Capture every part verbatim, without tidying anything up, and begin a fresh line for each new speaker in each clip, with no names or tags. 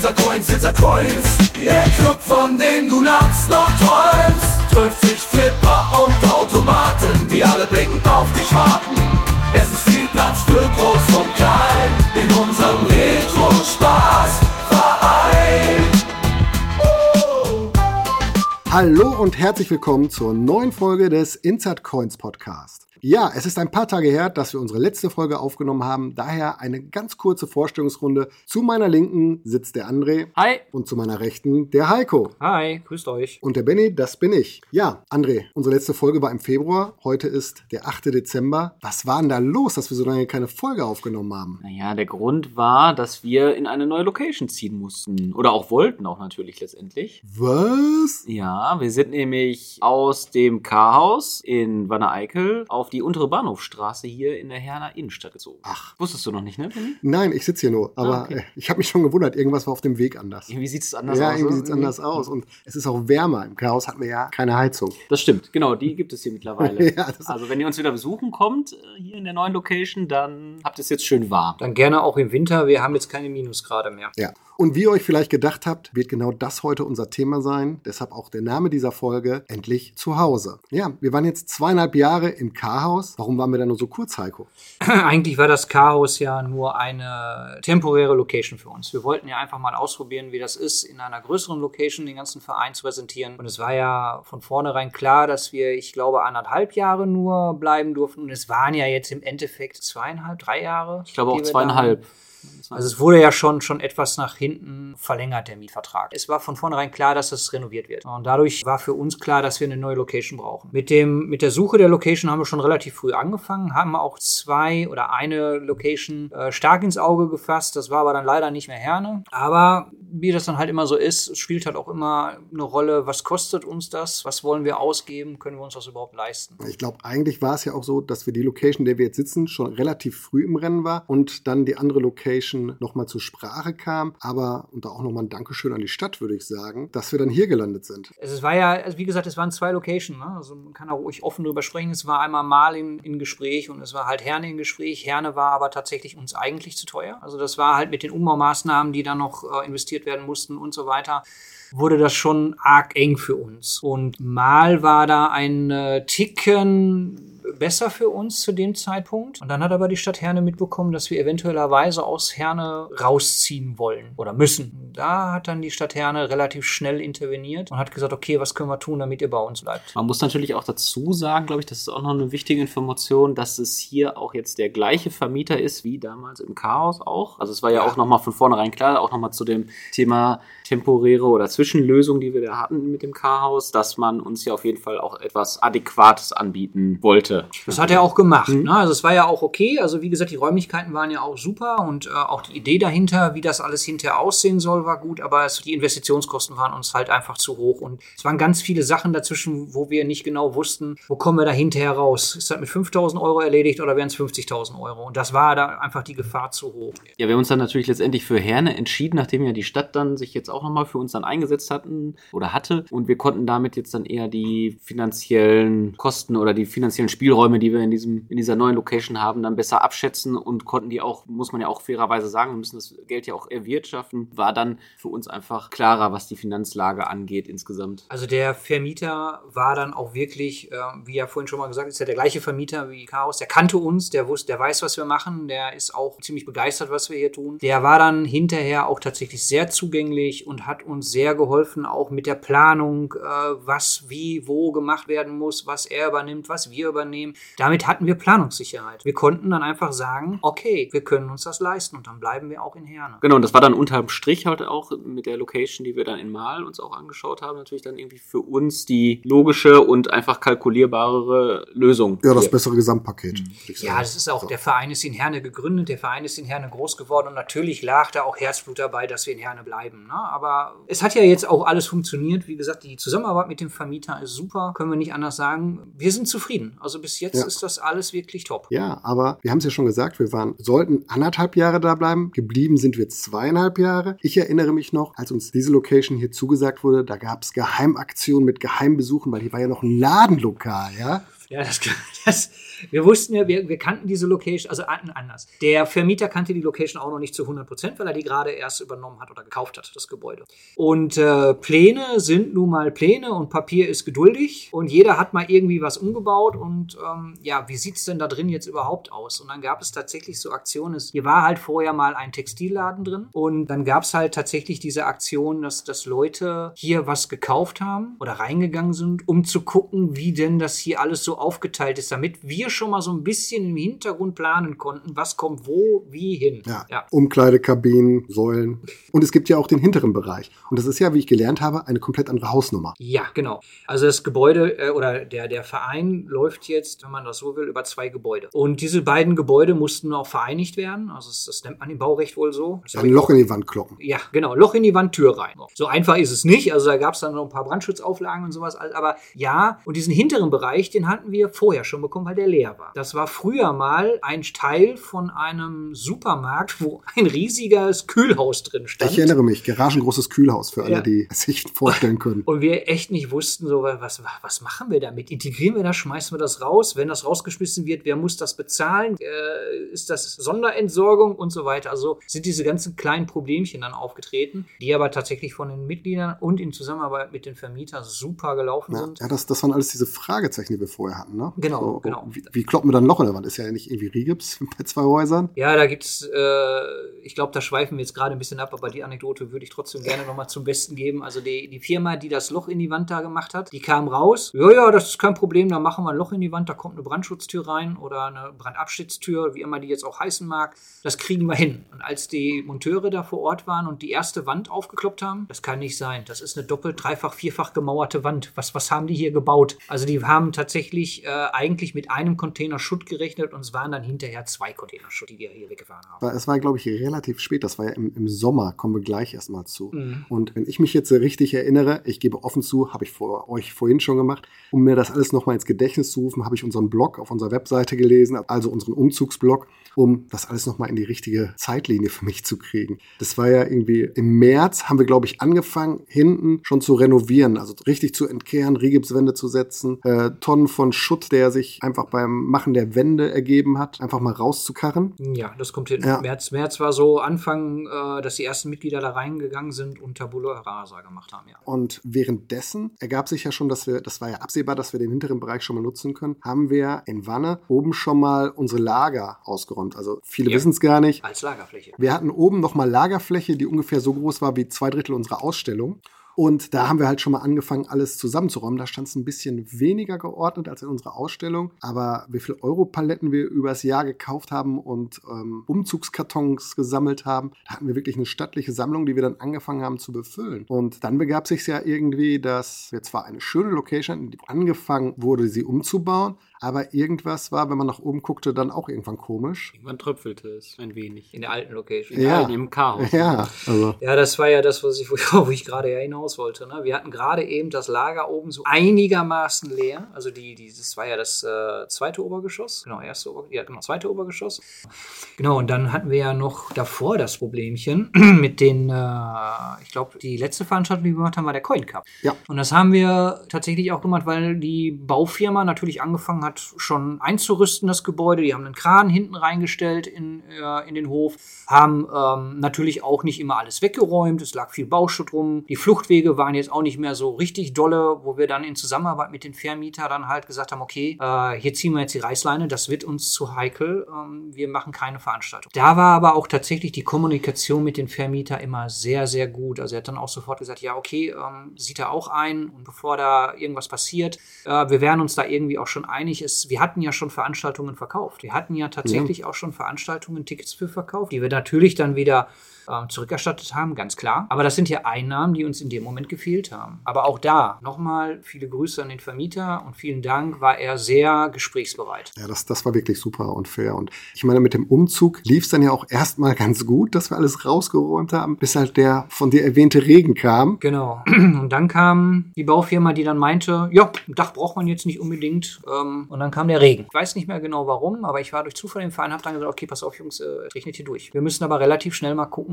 Insert Coins, Insert Coins. Der Club, von dem du nachts noch träumst. Trifft sich Flipper und Automaten, die alle blicken auf dich warten. Es ist viel Platz für Groß und Klein in unserem Retro-Spaß-Verein. Oh.
Hallo und herzlich willkommen zur neuen Folge des Insert Coins Podcast. Ja, es ist ein paar Tage her, dass wir unsere letzte Folge aufgenommen haben. Daher eine ganz kurze Vorstellungsrunde. Zu meiner Linken sitzt der André.
Hi.
Und zu meiner Rechten der Heiko.
Hi, grüßt euch.
Und der Benny, das bin ich. Ja, André, unsere letzte Folge war im Februar. Heute ist der achte Dezember. Was war denn da los, dass wir so lange keine Folge aufgenommen haben?
Naja, der Grund war, dass wir in eine neue Location ziehen mussten. Oder auch wollten auch natürlich letztendlich.
Was?
Ja, wir sind nämlich aus dem K-Haus in Wanne-Eickel auf die untere Bahnhofstraße hier in der Herner Innenstadt gezogen.
Ach.
Wusstest du noch nicht, ne, Benni?
Nein, ich sitze hier nur. Aber
Ah, okay.
ich habe mich schon gewundert, irgendwas war auf dem Weg anders.
Irgendwie sieht es anders
ja,
aus.
irgendwie
oder?
sieht es anders aus. Und es ist auch wärmer. Im Chaos hatten wir ja keine Heizung.
Das stimmt, genau, die gibt es hier mittlerweile.
Ja, das-
Also wenn ihr uns wieder besuchen kommt, äh, hier in der neuen Location, dann habt ihr es jetzt schön warm.
Dann gerne auch im Winter. Wir haben jetzt keine Minusgrade mehr.
Ja. Und wie ihr euch vielleicht gedacht habt, wird genau das heute unser Thema sein. Deshalb auch der Name dieser Folge, Endlich zu Hause. Ja, wir waren jetzt zweieinhalb Jahre im K-Haus. Warum waren wir da nur so kurz, Heiko?
Eigentlich war das Chaos ja nur eine temporäre Location für uns. Wir wollten ja einfach mal ausprobieren, wie das ist, in einer größeren Location den ganzen Verein zu präsentieren. Und es war ja von vornherein klar, dass wir, ich glaube, anderthalb Jahre nur bleiben durften. Und es waren ja jetzt im Endeffekt zweieinhalb, drei Jahre.
Ich glaube auch
die wir
zweieinhalb.
da- Also es wurde ja schon, schon etwas nach hinten verlängert, der Mietvertrag. Es war von vornherein klar, dass das renoviert wird. Und dadurch war für uns klar, dass wir eine neue Location brauchen. Mit dem, mit der Suche der Location haben wir schon relativ früh angefangen, haben auch zwei oder eine Location äh, stark ins Auge gefasst. Das war aber dann leider nicht mehr Herne. Aber wie das dann halt immer so ist, es spielt halt auch immer eine Rolle, was kostet uns das? Was wollen wir ausgeben? Können wir uns das überhaupt leisten?
Ich glaube, eigentlich war es ja auch so, dass wir die Location, in der wir jetzt sitzen, schon relativ früh im Rennen war und dann die andere Location nochmal zur Sprache kam. Aber, und da auch nochmal ein Dankeschön an die Stadt, würde ich sagen, dass wir dann hier gelandet sind.
Es war ja, also wie gesagt, es waren zwei Locations, ne? Also man kann auch ruhig offen drüber sprechen. Es war einmal Mal in, in Gespräch und es war halt Herne in Gespräch. Herne war aber tatsächlich uns eigentlich zu teuer. Also das war halt mit den Umbaumaßnahmen, die dann noch äh, investiert werden mussten und so weiter, wurde das schon arg eng für uns. Und Mal war da ein äh, Ticken besser für uns zu dem Zeitpunkt. Und dann hat aber die Stadt Herne mitbekommen, dass wir eventuellerweise aus Herne rausziehen wollen oder müssen. Da hat dann die Stadt Herne relativ schnell interveniert und hat gesagt, okay, was können wir tun, damit ihr bei uns bleibt?
Man muss natürlich auch dazu sagen, glaube ich, das ist auch noch eine wichtige Information, dass es hier auch jetzt der gleiche Vermieter ist wie damals im Chaos auch. Also es war ja, ja. auch nochmal von vornherein klar, auch nochmal zu dem Thema temporäre oder Zwischenlösung, die wir da hatten mit dem Chaos, dass man uns ja auf jeden Fall auch etwas Adäquates anbieten wollte.
Das hat er auch gemacht.
Mhm.
Ne? Also es war ja auch okay. Also wie gesagt, die Räumlichkeiten waren ja auch super und äh, auch die Idee dahinter, wie das alles hinterher aussehen soll, war gut. Aber es, die Investitionskosten waren uns halt einfach zu hoch. Und es waren ganz viele Sachen dazwischen, wo wir nicht genau wussten, wo kommen wir da hinterher raus. Ist das mit fünftausend Euro erledigt oder wären es fünfzigtausend Euro? Und das war da einfach die Gefahr zu hoch.
Ja, wir haben uns dann natürlich letztendlich für Herne entschieden, nachdem ja die Stadt dann sich jetzt auch nochmal für uns dann eingesetzt hatten oder hatte. Und wir konnten damit jetzt dann eher die finanziellen Kosten oder die finanziellen Spielräume, die wir in diesem in dieser neuen Location haben, dann besser abschätzen und konnten die auch, muss man ja auch fairerweise sagen, wir müssen das Geld ja auch erwirtschaften, war dann für uns einfach klarer, was die Finanzlage angeht insgesamt.
Also der Vermieter war dann auch wirklich, äh, wie ja vorhin schon mal gesagt, ist ja der gleiche Vermieter wie Chaos, der kannte uns, der wusste, der weiß, was wir machen, der ist auch ziemlich begeistert, was wir hier tun. Der war dann hinterher auch tatsächlich sehr zugänglich und hat uns sehr geholfen, auch mit der Planung, äh, was wie wo gemacht werden muss, was er übernimmt, was wir übernehmen. Damit hatten wir Planungssicherheit. Wir konnten dann einfach sagen, okay, wir können uns das leisten und dann bleiben wir auch in Herne.
Genau, und das war dann unterm Strich halt auch mit der Location, die wir dann in Mal uns auch angeschaut haben, natürlich dann irgendwie für uns die logische und einfach kalkulierbare Lösung.
Ja, das
hier.
bessere Gesamtpaket, würde ich sagen.
Ja, das ist auch,
So.
der Verein ist in Herne gegründet, der Verein ist in Herne groß geworden und natürlich lag da auch Herzblut dabei, dass wir in Herne bleiben. Ne? Aber es hat ja jetzt auch alles funktioniert. Wie gesagt, die Zusammenarbeit mit dem Vermieter ist super, können wir nicht anders sagen. Wir sind zufrieden. Also bis jetzt
Ja.
ist das alles wirklich top.
Ja, aber wir haben es ja schon gesagt, wir waren, sollten anderthalb Jahre da bleiben. Geblieben sind wir zweieinhalb Jahre. Ich erinnere mich noch, als uns diese Location hier zugesagt wurde, da gab es Geheimaktionen mit Geheimbesuchen, weil hier war ja noch ein Ladenlokal, ja?
Ja, das, das wir wussten ja, wir, wir kannten diese Location, also anders. Der Vermieter kannte die Location auch noch nicht zu hundert Prozent, weil er die gerade erst übernommen hat oder gekauft hat, das Gebäude. Und äh, Pläne sind nun mal Pläne und Papier ist geduldig und jeder hat mal irgendwie was umgebaut und ähm, ja, wie sieht's denn da drin jetzt überhaupt aus? Und dann gab es tatsächlich so Aktionen, hier war halt vorher mal ein Textilladen drin und dann gab es halt tatsächlich diese Aktion, dass, dass Leute hier was gekauft haben oder reingegangen sind, um zu gucken, wie denn das hier alles so aufgeteilt ist, damit wir schon mal so ein bisschen im Hintergrund planen konnten, was kommt wo, wie hin.
Ja,
ja.
Umkleidekabinen, Säulen. Und es gibt ja auch den hinteren Bereich. Und das ist ja, wie ich gelernt habe, eine komplett andere Hausnummer.
Ja, genau. Also das Gebäude äh, oder der, der Verein läuft jetzt, wenn man das so will, über zwei Gebäude. Und diese beiden Gebäude mussten auch vereinigt werden. Also das, das nennt man im Baurecht wohl so.
Ja, ein Loch in die Wand kloppen.
Ja, genau. Loch in die Wand, Tür rein. So einfach ist es nicht. Also da gab es dann noch ein paar Brandschutzauflagen und sowas. Aber ja, und diesen hinteren Bereich, den hatten wir vorher schon bekommen, weil der leer war. Das war früher mal ein Teil von einem Supermarkt, wo ein riesiges Kühlhaus drin stand.
Ich erinnere mich, garagengroßes Kühlhaus für alle,
Ja.
die es sich vorstellen können.
Und wir echt nicht wussten, so, was, was machen wir damit? Integrieren wir das? Schmeißen wir das raus? Wenn das rausgeschmissen wird, wer muss das bezahlen? Äh, ist das Sonderentsorgung und so weiter? Also sind diese ganzen kleinen Problemchen dann aufgetreten, die aber tatsächlich von den Mitgliedern und in Zusammenarbeit mit den Vermietern super gelaufen
Ja,
sind.
ja das, das waren alles diese Fragezeichen, die wir vorher hatten. Ne?
Genau,
so,
genau.
Wie, wie kloppen wir dann ein Loch in der Wand? Ist ja nicht irgendwie Rigips bei zwei Häusern.
Ja, da gibt's, äh, ich glaube, da schweifen wir jetzt gerade ein bisschen ab, aber die Anekdote würde ich trotzdem gerne nochmal zum Besten geben. Also die, die Firma, die das Loch in die Wand da gemacht hat, die kam raus. Ja, ja, das ist kein Problem, da machen wir ein Loch in die Wand, da kommt eine Brandschutztür rein oder eine Brandabschnittstür, wie immer die jetzt auch heißen mag. Das kriegen wir hin. Und als die Monteure da vor Ort waren und die erste Wand aufgekloppt haben, das kann nicht sein. Das ist eine doppelt, dreifach, vierfach gemauerte Wand. Was, was haben die hier gebaut? Also die haben tatsächlich äh, eigentlich mit einem Container Schutt gerechnet und es waren dann hinterher zwei Container Schutt, die wir hier weggefahren haben.
Es war, glaube ich, relativ spät. Das war ja im, im Sommer, kommen wir gleich erstmal zu.
Mhm.
Und wenn ich mich jetzt richtig erinnere, ich gebe offen zu, habe ich vor euch vorhin schon gemacht, um mir das alles nochmal ins Gedächtnis zu rufen, habe ich unseren Blog auf unserer Webseite gelesen, also unseren Umzugsblog, um das alles nochmal in die richtige Zeitlinie für mich zu kriegen. Das war ja irgendwie im März, haben wir, glaube ich, angefangen, hinten schon zu renovieren, also richtig zu entkehren, Rigipswände zu setzen, äh, Tonnen von Schutt, der sich einfach beim Machen der Wände ergeben hat, einfach mal rauszukarren.
Ja, das kommt hin.
Ja.
März, März war so Anfang, äh, dass die ersten Mitglieder da reingegangen sind und Tabula Rasa gemacht haben, ja.
Und währenddessen ergab sich ja schon, dass wir, das war ja absehbar, dass wir den hinteren Bereich schon mal nutzen können, haben wir in Wanne oben schon mal unsere Lager ausgeräumt. Also viele
Ja.
wissen es gar nicht.
Als Lagerfläche.
Wir hatten oben nochmal Lagerfläche, die ungefähr so groß war wie zwei Drittel unserer Ausstellung. Und da haben wir halt schon mal angefangen, alles zusammenzuräumen. Da stand es ein bisschen weniger geordnet als in unserer Ausstellung. Aber wie viele Europaletten wir übers Jahr gekauft haben und ähm, Umzugskartons gesammelt haben, da hatten wir wirklich eine stattliche Sammlung, die wir dann angefangen haben zu befüllen. Und dann begab sich ja irgendwie, dass wir zwar eine schöne Location, die angefangen wurde, sie umzubauen, aber irgendwas war, wenn man nach oben guckte, dann auch irgendwann komisch.
Irgendwann tröpfelte es ein wenig.
In der alten Location.
Ja.
In dem Chaos.
Ja, also.
Ja, das war ja das, was ich, wo ich, wo ich gerade ja hinaus wollte. Ne? Wir hatten gerade eben das Lager oben so einigermaßen leer. Also die, die, das war ja das äh, zweite Obergeschoss. Genau, erste Ober, ja, genau, zweite Obergeschoss. Genau, und dann hatten wir ja noch davor das Problemchen mit den, äh, ich glaube, die letzte Veranstaltung, die wir gemacht haben, war der Coin Cup.
Ja.
Und das haben wir tatsächlich auch gemacht, weil die Baufirma natürlich angefangen hat, schon einzurüsten, das Gebäude. Die haben einen Kran hinten reingestellt in, äh, in den Hof, haben ähm, natürlich auch nicht immer alles weggeräumt. Es lag viel Bauschutt rum. Die Fluchtwege waren jetzt auch nicht mehr so richtig dolle, wo wir dann in Zusammenarbeit mit den Vermietern dann halt gesagt haben, okay, äh, hier ziehen wir jetzt die Reißleine, das wird uns zu heikel. Ähm, wir machen keine Veranstaltung. Da war aber auch tatsächlich die Kommunikation mit den Vermietern immer sehr, sehr gut. Also er hat dann auch sofort gesagt, ja, okay, ähm, sieht er auch ein und bevor da irgendwas passiert, äh, wir wären uns da irgendwie auch schon einig. Es, wir hatten ja schon Veranstaltungen verkauft. Wir hatten ja tatsächlich ja. auch schon Veranstaltungen, Tickets für verkauft, die wir natürlich dann wieder äh, zurückerstattet haben, ganz klar. Aber das sind ja Einnahmen, die uns in dem Moment gefehlt haben. Aber auch da nochmal viele Grüße an den Vermieter und vielen Dank, war er sehr gesprächsbereit.
Ja, das, das war wirklich super und fair. Und ich meine, mit dem Umzug lief es dann ja auch erstmal ganz gut, dass wir alles rausgeräumt haben, bis halt der von dir erwähnte Regen kam.
Genau. Und dann kam die Baufirma, die dann meinte, ja, ein Dach braucht man jetzt nicht unbedingt. Ähm, und dann kam der Regen. Ich weiß nicht mehr genau warum, aber ich war durch Zufall im Verein, habe dann gesagt, okay, pass auf, Jungs, äh, es regnet hier durch. Wir müssen aber relativ schnell mal gucken,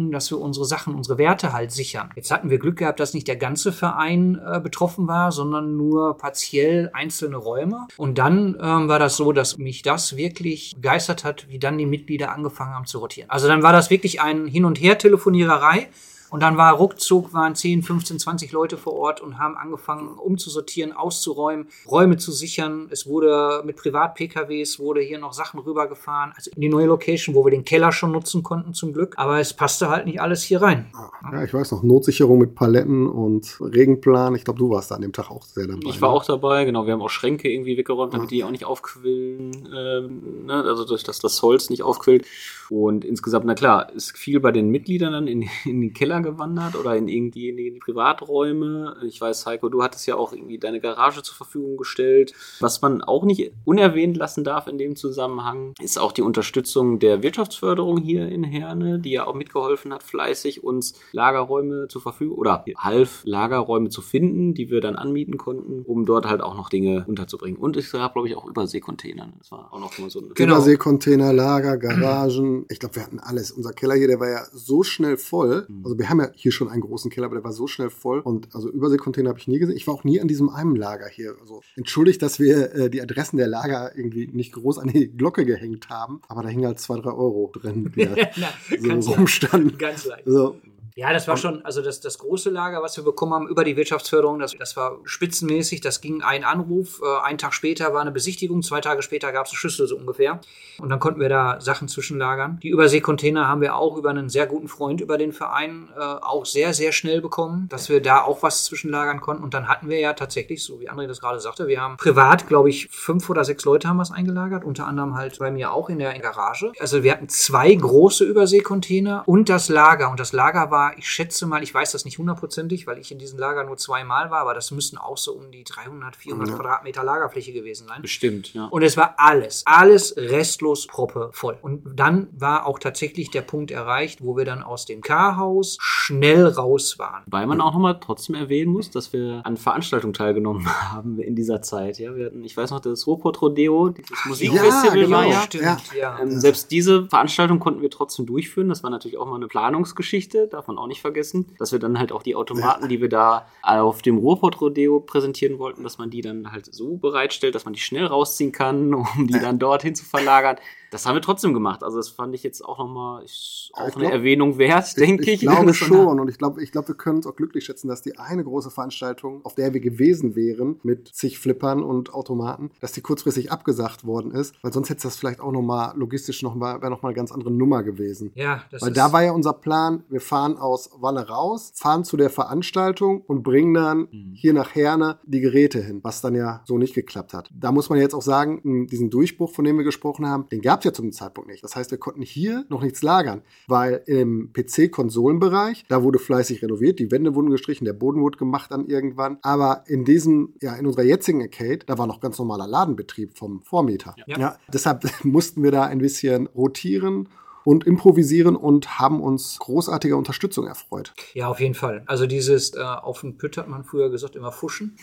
gucken, dass wir unsere Sachen, unsere Werte halt sichern. Jetzt hatten wir Glück gehabt, dass nicht der ganze Verein äh, betroffen war, sondern nur partiell einzelne Räume. Und dann ähm, war das so, dass mich das wirklich begeistert hat, wie dann die Mitglieder angefangen haben zu rotieren. Also dann war das wirklich ein Hin- und Her-Telefoniererei. Und dann war ruckzuck, waren zehn, fünfzehn, zwanzig Leute vor Ort und haben angefangen umzusortieren, auszuräumen, Räume zu sichern. Es wurde mit Privat-P K Ws wurde hier noch Sachen rübergefahren. Also in die neue Location, wo wir den Keller schon nutzen konnten zum Glück. Aber es passte halt nicht alles hier rein.
Ja, ich weiß noch, Notsicherung mit Paletten und Regenplan. Ich glaube, du warst da an dem Tag auch sehr dabei.
Ich war
ne?
auch dabei, genau. Wir haben auch Schränke irgendwie weggeräumt, damit ja. die auch nicht aufquillen. Ähm, ne? Also, dass, dass das Holz nicht aufquillt. Und insgesamt, na klar, ist viel bei den Mitgliedern dann in, in den Keller gewandert oder in irgendwie in die Privaträume. Ich weiß, Heiko, du hattest ja auch irgendwie deine Garage zur Verfügung gestellt. Was man auch nicht unerwähnt lassen darf in dem Zusammenhang, ist auch die Unterstützung der Wirtschaftsförderung hier in Herne, die ja auch mitgeholfen hat, fleißig uns Lagerräume zur Verfügung oder half Lagerräume zu finden, die wir dann anmieten konnten, um dort halt auch noch Dinge unterzubringen. Und es gab, glaube ich, auch Überseekontainer. Das war auch noch mal so ein
genau. Überseekontainer, Lager, Garagen. Ich glaube, wir hatten alles. Unser Keller hier, der war ja so schnell voll. Also wir haben ja hier schon einen großen Keller, aber der war so schnell voll. Und also Überseekontainer habe ich nie gesehen. Ich war auch nie an diesem einen Lager hier. Also entschuldigt, dass wir äh, die Adressen der Lager irgendwie nicht groß an die Glocke gehängt haben. Aber da hingen halt zwei, drei Euro drin, die da
Na,
so rumstanden.
Ganz leicht.
So.
Ja, das war schon, also das, das große Lager, was wir bekommen haben über die Wirtschaftsförderung, das, das war spitzenmäßig, das ging ein Anruf, äh, einen Tag später war eine Besichtigung, zwei Tage später gab es eine Schüssel so ungefähr und dann konnten wir da Sachen zwischenlagern. Die Überseekontainer haben wir auch über einen sehr guten Freund über den Verein äh, auch sehr, sehr schnell bekommen, dass wir da auch was zwischenlagern konnten und dann hatten wir ja tatsächlich, so wie André das gerade sagte, wir haben privat, glaube ich, fünf oder sechs Leute haben was eingelagert, unter anderem halt bei mir auch in der Garage. Also wir hatten zwei große Überseekontainer und das Lager und das Lager war, ich schätze mal, ich weiß das nicht hundertprozentig, weil ich in diesem Lager nur zweimal war, aber das müssen auch so um die dreihundert, vierhundert ja. Quadratmeter Lagerfläche gewesen sein.
Bestimmt, ja.
Und es war alles, alles restlos proppevoll. Und dann war auch tatsächlich der Punkt erreicht, wo wir dann aus dem K-Haus schnell raus waren.
Wobei man auch nochmal trotzdem erwähnen muss, dass wir an Veranstaltungen teilgenommen haben in dieser Zeit. Ja, wir hatten, ich weiß noch, das Ruhrpott-Rodeo, dieses Musikfestival
ja, genau,
war ja.
Stimmt,
ja.
ja.
Ähm, selbst diese Veranstaltung konnten wir trotzdem durchführen. Das war natürlich auch mal eine Planungsgeschichte, darf man auch nicht vergessen, dass wir dann halt auch die Automaten, die wir da auf dem Ruhrpott-Rodeo präsentieren wollten, dass man die dann halt so bereitstellt, dass man die schnell rausziehen kann, um die dann dorthin zu verlagern. Das haben wir trotzdem gemacht. Also das fand ich jetzt auch nochmal auch eine
glaub,
Erwähnung wert, denke ich.
Ich glaube schon. Und ich glaube, ich glaube, wir können uns auch glücklich schätzen, dass die eine große Veranstaltung, auf der wir gewesen wären, mit zig Flippern und Automaten, dass die kurzfristig abgesagt worden ist. Weil sonst hätte das vielleicht auch nochmal logistisch noch mal, wäre nochmal eine ganz andere Nummer gewesen.
Ja, das
Weil
ist
da war ja unser Plan, wir fahren aus Walle raus, fahren zu der Veranstaltung und bringen dann mhm. hier nach Herne die Geräte hin, was dann ja so nicht geklappt hat. Da muss man jetzt auch sagen, diesen Durchbruch, von dem wir gesprochen haben, den gab es ja zum Zeitpunkt nicht. Das heißt, wir konnten hier noch nichts lagern, weil im P C-Konsolenbereich, da wurde fleißig renoviert, die Wände wurden gestrichen, der Boden wurde gemacht dann irgendwann, aber in diesem, ja, in unserer jetzigen Arcade, da war noch ganz normaler Ladenbetrieb vom Vormieter. Ja. Ja, deshalb mussten wir da ein bisschen rotieren und improvisieren und haben uns großartiger Unterstützung erfreut.
Ja, auf jeden Fall. Also dieses äh, auf den Pütt hat man früher gesagt, immer fuschen.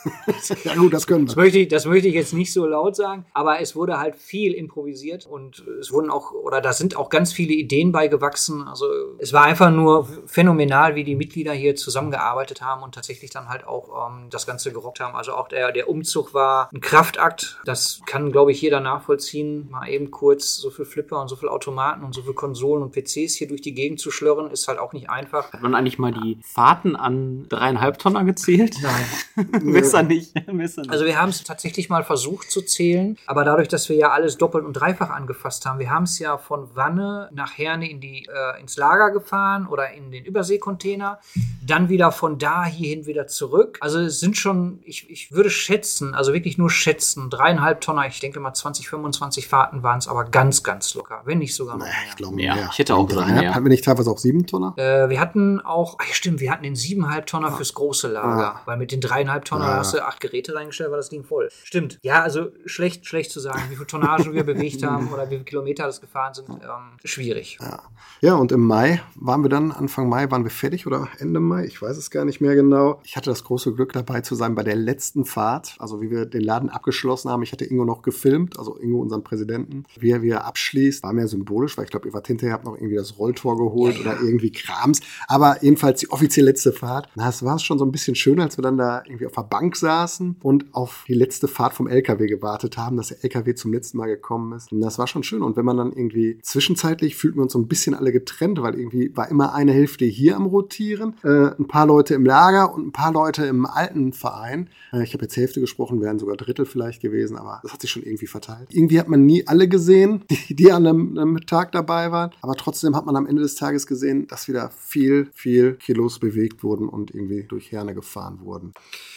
Ja gut, das können wir.
Das möchte, ich, das möchte ich jetzt nicht so laut sagen, aber es wurde halt viel improvisiert und es wurden auch, oder da sind auch ganz viele Ideen bei gewachsen. Also es war einfach nur phänomenal, wie die Mitglieder hier zusammengearbeitet haben und tatsächlich dann halt auch ähm, das Ganze gerockt haben. Also auch der, der Umzug war ein Kraftakt. Das kann, glaube ich, jeder nachvollziehen. Mal eben kurz so viel Flipper und so viel Automaten und so viel Konsolen und P Cs hier durch die Gegend zu schlörren, ist halt auch nicht einfach.
Hat man eigentlich mal die Fahrten an dreieinhalb Tonner gezählt?
Nein.
Besser nicht. Besser nicht.
Also wir haben es tatsächlich mal versucht zu zählen, aber dadurch, dass wir ja alles doppelt und dreifach angefasst haben, wir haben es ja von Wanne nach Herne in die, äh, ins Lager gefahren oder in den Überseekontainer, dann wieder von da hierhin wieder zurück. Also es sind schon, ich, ich würde schätzen, also wirklich nur schätzen, dreieinhalb Tonner, ich denke mal zwanzig, fünfundzwanzig Fahrten waren es, aber ganz, ganz locker, wenn nicht sogar noch mehr.
Ich glaube
mehr.
mehr.
Ich hätte auch gesagt mehr.
Hatten wir nicht teilweise auch sieben Tonner?
Äh, wir hatten auch, ach ja, stimmt, wir hatten den siebeneinhalb Tonner fürs große Lager,
ah.
weil mit den dreieinhalb Tonner
ja,
hast du acht Geräte reingestellt, war das Ding voll. Stimmt. Ja, also schlecht, schlecht zu sagen, wie viel Tonnage wir bewegt haben oder wie viele Kilometer das gefahren sind, ähm, schwierig.
Ja. ja, und im Mai waren wir dann, Anfang Mai waren wir fertig oder Ende Mai, ich weiß es gar nicht mehr genau. Ich hatte das große Glück dabei zu sein bei der letzten Fahrt, also wie wir den Laden abgeschlossen haben. Ich hatte Ingo noch gefilmt, also Ingo, unseren Präsidenten, wie er wieder abschließt. War mehr symbolisch, weil ich glaube, ihr wart hinterher, habt noch irgendwie das Rolltor geholt ja, ja. oder irgendwie Krams. Aber jedenfalls die offiziell letzte Fahrt. Na, es war schon so ein bisschen schön, als wir dann da irgendwie auf der Bank saßen und auf die letzte Fahrt vom L K W gewartet haben, dass der L K W zum letzten Mal gekommen ist. Und das war schon schön. Und wenn man dann irgendwie zwischenzeitlich fühlten wir uns so ein bisschen alle getrennt, weil irgendwie war immer eine Hälfte hier am Rotieren, äh, ein paar Leute im Lager und ein paar Leute im alten Verein. Äh, ich habe jetzt Hälfte gesprochen, wären sogar Drittel vielleicht gewesen, aber das hat sich schon irgendwie verteilt. Irgendwie hat man nie alle gesehen, die, die an einem, einem Tag dabei waren. Aber trotzdem hat man am Ende des Tages gesehen, dass wieder viel, viel Kilos bewegt wurden und irgendwie durch Herne gefahren wurden.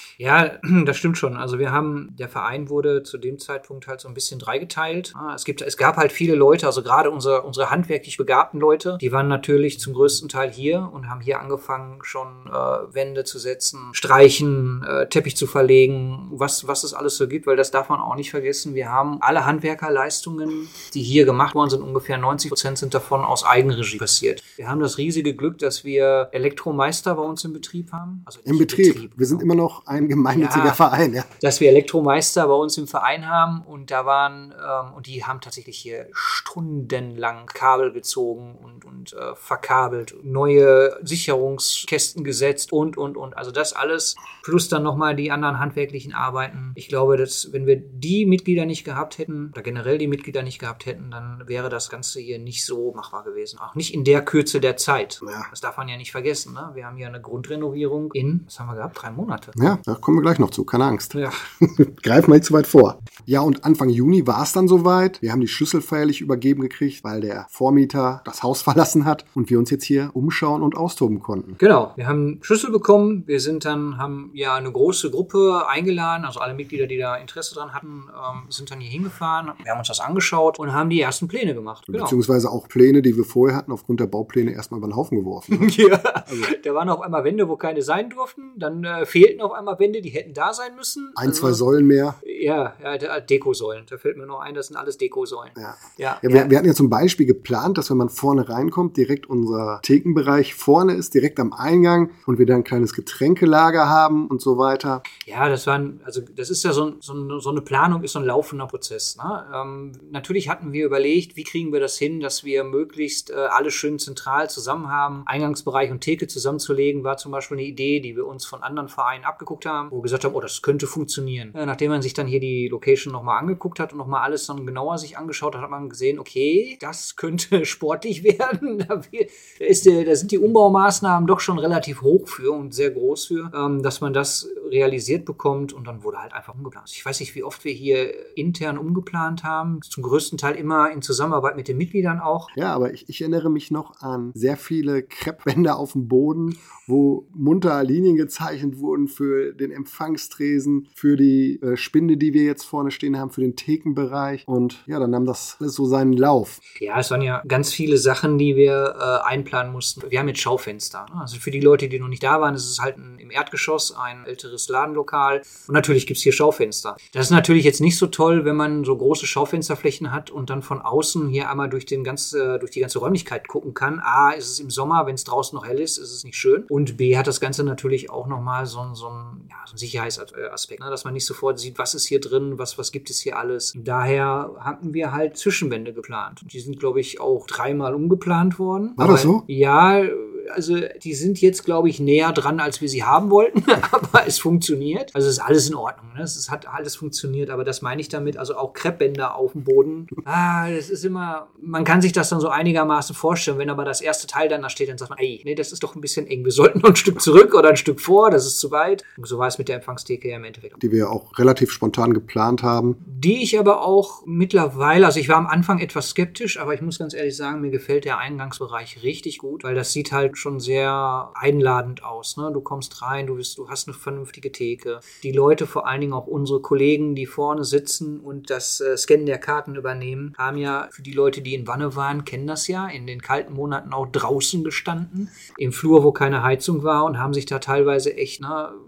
Ja, das stimmt schon. Also wir haben, der Verein wurde zu dem Zeitpunkt halt so ein bisschen dreigeteilt. Es gibt, es gab halt viele Leute, also gerade unsere, unsere handwerklich begabten Leute, die waren natürlich zum größten Teil hier und haben hier angefangen, schon äh, Wände zu setzen, streichen, äh, Teppich zu verlegen, was, was es alles so gibt, weil das darf man auch nicht vergessen. Wir haben alle Handwerkerleistungen, die hier gemacht worden sind, ungefähr neunzig Prozent sind davon aus Eigenregie passiert. Wir haben das riesige Glück, dass wir Elektromeister bei uns im Betrieb haben. Also
Im Betrieb. Betrieb. Wir sind immer noch ein gemeinnütziger ja, Verein, ja.
Dass wir Elektromeister bei uns im Verein haben und da waren, ähm, und die haben tatsächlich hier stundenlang Kabel gezogen und, und äh, verkabelt, neue Sicherungskästen gesetzt und, und, und. Also das alles, plus dann nochmal die anderen handwerklichen Arbeiten. Ich glaube, dass wenn wir die Mitglieder nicht gehabt hätten, oder generell die Mitglieder nicht gehabt hätten, dann wäre das Ganze hier nicht so machbar gewesen. Auch nicht in der Kürze der Zeit. Ja. Das darf man ja nicht vergessen. Ne? Wir haben hier eine Grundrenovierung in, was haben wir gehabt? Drei Monate.
Ja, da kommen wir gleich noch zu, keine Angst.
Ja.
Greif mal nicht zu weit vor. Ja, und Anfang Juni war es dann soweit. Wir haben die Schlüssel feierlich übergeben gekriegt, weil der Vormieter das Haus verlassen hat und wir uns jetzt hier umschauen und austoben konnten.
Genau, wir haben Schlüssel bekommen. Wir sind dann, haben ja eine große Gruppe eingeladen, also alle Mitglieder, die da Interesse dran hatten, ähm, sind dann hier hingefahren. Wir haben uns das angeschaut und haben die ersten Pläne gemacht. Genau.
Beziehungsweise auch Pläne, die wir vorher hatten, aufgrund der Baupläne erstmal über den Haufen geworfen. Ne?
Ja, also. Da waren auf einmal Wände, wo keine sein durften. Dann äh, fehlten auf einmal Wände, die hätten da sein müssen.
Ein, also, zwei Säulen mehr.
Ja, ja, Dekosäulen. Da fällt mir noch ein, das sind alles Dekosäulen.
Ja.
Ja,
ja, wir, ja. wir hatten ja zum Beispiel geplant, dass wenn man vorne reinkommt, direkt unser Thekenbereich vorne ist, direkt am Eingang und wir dann ein kleines Getränkelager haben und so weiter.
Ja, das waren, also das ist ja so, so, so eine Planung, ist so ein laufender Prozess. Ne? Ähm, natürlich hatten wir überlegt, wie kriegen wir das hin, dass wir möglichst äh, alles schön zentral zusammen haben. Eingangsbereich und Theke zusammenzulegen, war zum Beispiel eine Idee, die wir uns von anderen Vereinen abgeguckt haben, wo wir gesagt haben, oh, das könnte funktionieren. Ja, nachdem man sich dann hier die Location nochmal angeguckt hat und nochmal alles dann genauer sich angeschaut hat, hat man gesehen, okay, das könnte sportlich werden. Da, ist der, da sind die Umbaumaßnahmen doch schon relativ hoch für und sehr groß für, ähm, dass man das realisiert bekommt und dann wurde halt einfach umgeplant. Ich weiß nicht, wie oft wir hier intern umgeplant haben, zum größten Teil immer in Zusammenarbeit mit den Mitgliedern auch.
Ja, aber ich, ich erinnere mich noch an sehr viele Kreppwände auf dem Boden, wo munter Linien gezeichnet wurden für den Empfangstresen, für die äh, Spinde, die wir jetzt vorne stehen haben, für den Thekenbereich und ja, dann nahm das alles so seinen Lauf.
Ja, es waren ja ganz viele Sachen, die wir äh, einplanen mussten. Wir haben jetzt Schaufenster. Ne? Also für die Leute, die noch nicht da waren, ist es halt ein, im Erdgeschoss ein älteres Ladenlokal und natürlich gibt es hier Schaufenster. Das ist natürlich jetzt nicht so toll, wenn man so große Schaufensterflächen hat und dann von außen hier einmal durch, den ganz, äh, durch die ganze Räumlichkeit gucken kann. A, ist es im Sommer, wenn es draußen noch hell ist, ist es nicht schön. Und B, hat das Ganze natürlich auch nochmal so, so, ein, ja, so ein Sicherheitsaspekt, ne? Dass man nicht sofort sieht, was ist hier drin, was, was gibt es hier alles. Daher hatten wir halt Zwischenwände geplant. Die sind, glaube ich, auch dreimal umgeplant worden.
War das so?
Ja, also die sind jetzt, glaube ich, näher dran, als wir sie haben wollten, aber es funktioniert. Also es ist alles in Ordnung, ne? Es hat alles funktioniert, aber das meine ich damit, also auch Kreppbänder auf dem Boden. Ah, das ist immer, man kann sich das dann so einigermaßen vorstellen, wenn aber das erste Teil dann da steht, dann sagt man, ey, nee, das ist doch ein bisschen eng, wir sollten noch ein Stück zurück oder ein Stück vor, das ist zu weit. Und so war es mit der Empfangstheke ja im Endeffekt.
Die wir auch relativ spontan geplant haben.
Die ich aber auch mittlerweile, also ich war am Anfang etwas skeptisch, aber ich muss ganz ehrlich sagen, mir gefällt der Eingangsbereich richtig gut, weil das sieht halt schon sehr einladend aus. Ne? Du kommst rein, du, bist, du hast eine vernünftige Theke. Die Leute, vor allen Dingen auch unsere Kollegen, die vorne sitzen und das äh, Scannen der Karten übernehmen, haben ja für die Leute, die in Wanne waren, kennen das ja, in den kalten Monaten auch draußen gestanden, im Flur, wo keine Heizung war und haben sich da teilweise echt, ne,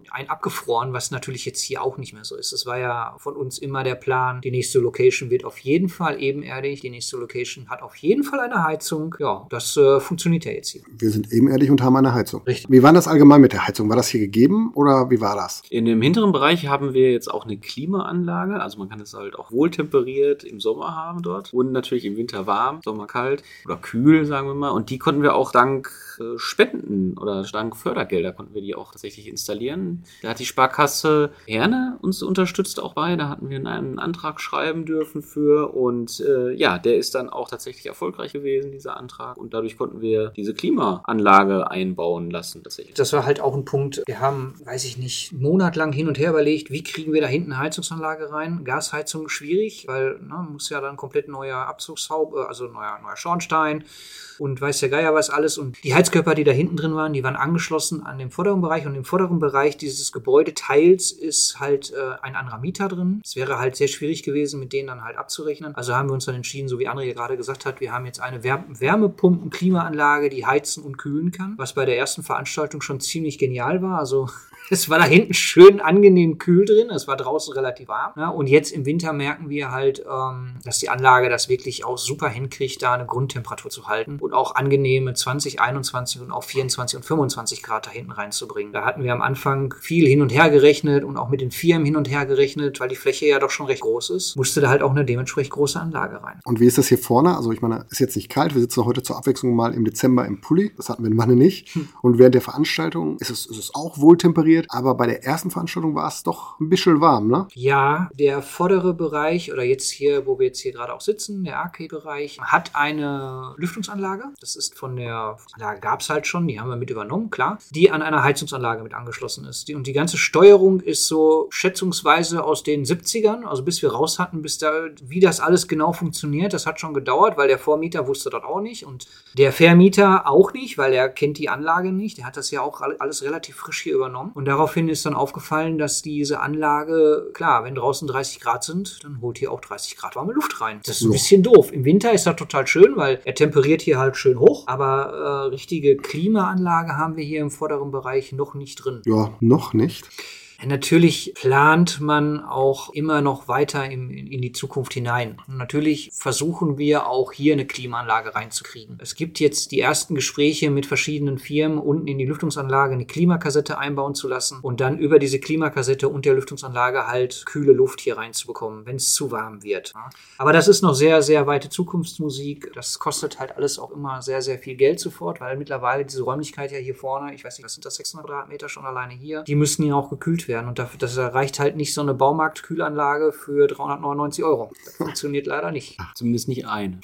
ein abgefroren, was natürlich jetzt hier auch nicht mehr so ist. Es war ja von uns immer der Plan, die nächste Location wird auf jeden Fall ebenerdig, die nächste Location hat auf jeden Fall eine Heizung. Ja, das äh, funktioniert ja jetzt hier.
Wir sind ebenerdig und haben eine Heizung.
Richtig.
Wie war das allgemein mit der Heizung? War das hier gegeben oder wie war das?
In dem hinteren Bereich haben wir jetzt auch eine Klimaanlage, also man kann es halt auch wohltemperiert im Sommer haben dort und natürlich im Winter warm, Sommer kalt oder kühl, sagen wir mal. Und die konnten wir auch dank äh, Spenden oder dank Fördergelder konnten wir die auch tatsächlich installieren. Da hat die Sparkasse Herne uns unterstützt auch bei, da hatten wir einen Antrag schreiben dürfen für und äh, ja, der ist dann auch tatsächlich erfolgreich gewesen, dieser Antrag. Und dadurch konnten wir diese Klimaanlage einbauen lassen tatsächlich.
Das war halt auch ein Punkt, wir haben, weiß ich nicht, monatelang hin und her überlegt, wie kriegen wir da hinten eine Heizungsanlage rein. Gasheizung schwierig, weil ne, muss ja dann komplett neuer Abzugshaube, also neuer, neuer Schornstein und weiß der Geier was alles. Und die Heizkörper, die da hinten drin waren, die waren angeschlossen an den vorderen Bereich. Und im vorderen Bereich dieses Gebäudeteils ist halt äh, ein anderer Mieter drin. Es wäre halt sehr schwierig gewesen, mit denen dann halt abzurechnen. Also haben wir uns dann entschieden, so wie André gerade gesagt hat, wir haben jetzt eine Wär- Wärmepumpen-Klimaanlage, die heizen und kühlen kann, was bei der ersten Veranstaltung schon ziemlich genial war. Also es war da hinten schön angenehm kühl drin, es war draußen relativ warm. Ja, und jetzt im Winter merken wir halt, ähm, dass die Anlage das wirklich auch super hinkriegt, da eine Grundtemperatur zu halten und auch angenehme zwanzig, einundzwanzig und auch vierundzwanzig und fünfundzwanzig Grad da hinten reinzubringen. Da hatten wir am Anfang viel hin und her gerechnet und auch mit den Firmen hin und her gerechnet, weil die Fläche ja doch schon recht groß ist, musste da halt auch eine dementsprechend große Anlage rein.
Und wie ist das hier vorne? Also ich meine, ist jetzt nicht kalt, wir sitzen heute zur Abwechslung mal im Dezember im Pulli, das hatten wir in Wanne nicht. Hm. Und während der Veranstaltung ist es, ist es auch wohltemperiert, aber bei der ersten Veranstaltung war es doch ein bisschen warm, ne?
Ja, der vordere Bereich oder jetzt hier, wo wir jetzt hier gerade auch sitzen, der Arcade-Bereich, hat eine Lüftungsanlage. Das ist von der, da gab es halt schon, die haben wir mit übernommen, klar, die an einer Heizungsanlage mit angeschlossen ist. Die, und die ganze Steuerung ist so schätzungsweise aus den siebzigern, also bis wir raus hatten, bis da, wie das alles genau funktioniert, das hat schon gedauert, weil der Vormieter wusste das auch nicht und der Vermieter auch nicht, weil er kennt die Anlage nicht. Der hat das ja auch alles relativ frisch hier übernommen. Und daraufhin ist dann aufgefallen, dass diese Anlage, klar, wenn draußen dreißig Grad sind, dann holt hier auch dreißig Grad warme Luft rein. Das ist ein bisschen doof. Im Winter ist das total schön, weil er temperiert hier halt schön hoch, aber äh, richtige Klimaanlage haben wir hier im vorderen Bereich noch nicht drin.
Ja, noch nicht.
Natürlich plant man auch immer noch weiter in, in die Zukunft hinein. Und natürlich versuchen wir auch hier eine Klimaanlage reinzukriegen. Es gibt jetzt die ersten Gespräche mit verschiedenen Firmen, unten in die Lüftungsanlage eine Klimakassette einbauen zu lassen und dann über diese Klimakassette und der Lüftungsanlage halt kühle Luft hier reinzubekommen, wenn es zu warm wird. Aber das ist noch sehr, sehr weite Zukunftsmusik. Das kostet halt alles auch immer sehr, sehr viel Geld sofort, weil mittlerweile diese Räumlichkeit ja hier vorne, ich weiß nicht, was sind das, sechshundert Quadratmeter schon alleine hier, die müssen ja auch gekühlt werden. Und dafür, das erreicht halt nicht so eine Baumarktkühlanlage für dreihundertneunundneunzig Euro. Das funktioniert leider nicht.
Zumindest nicht eine.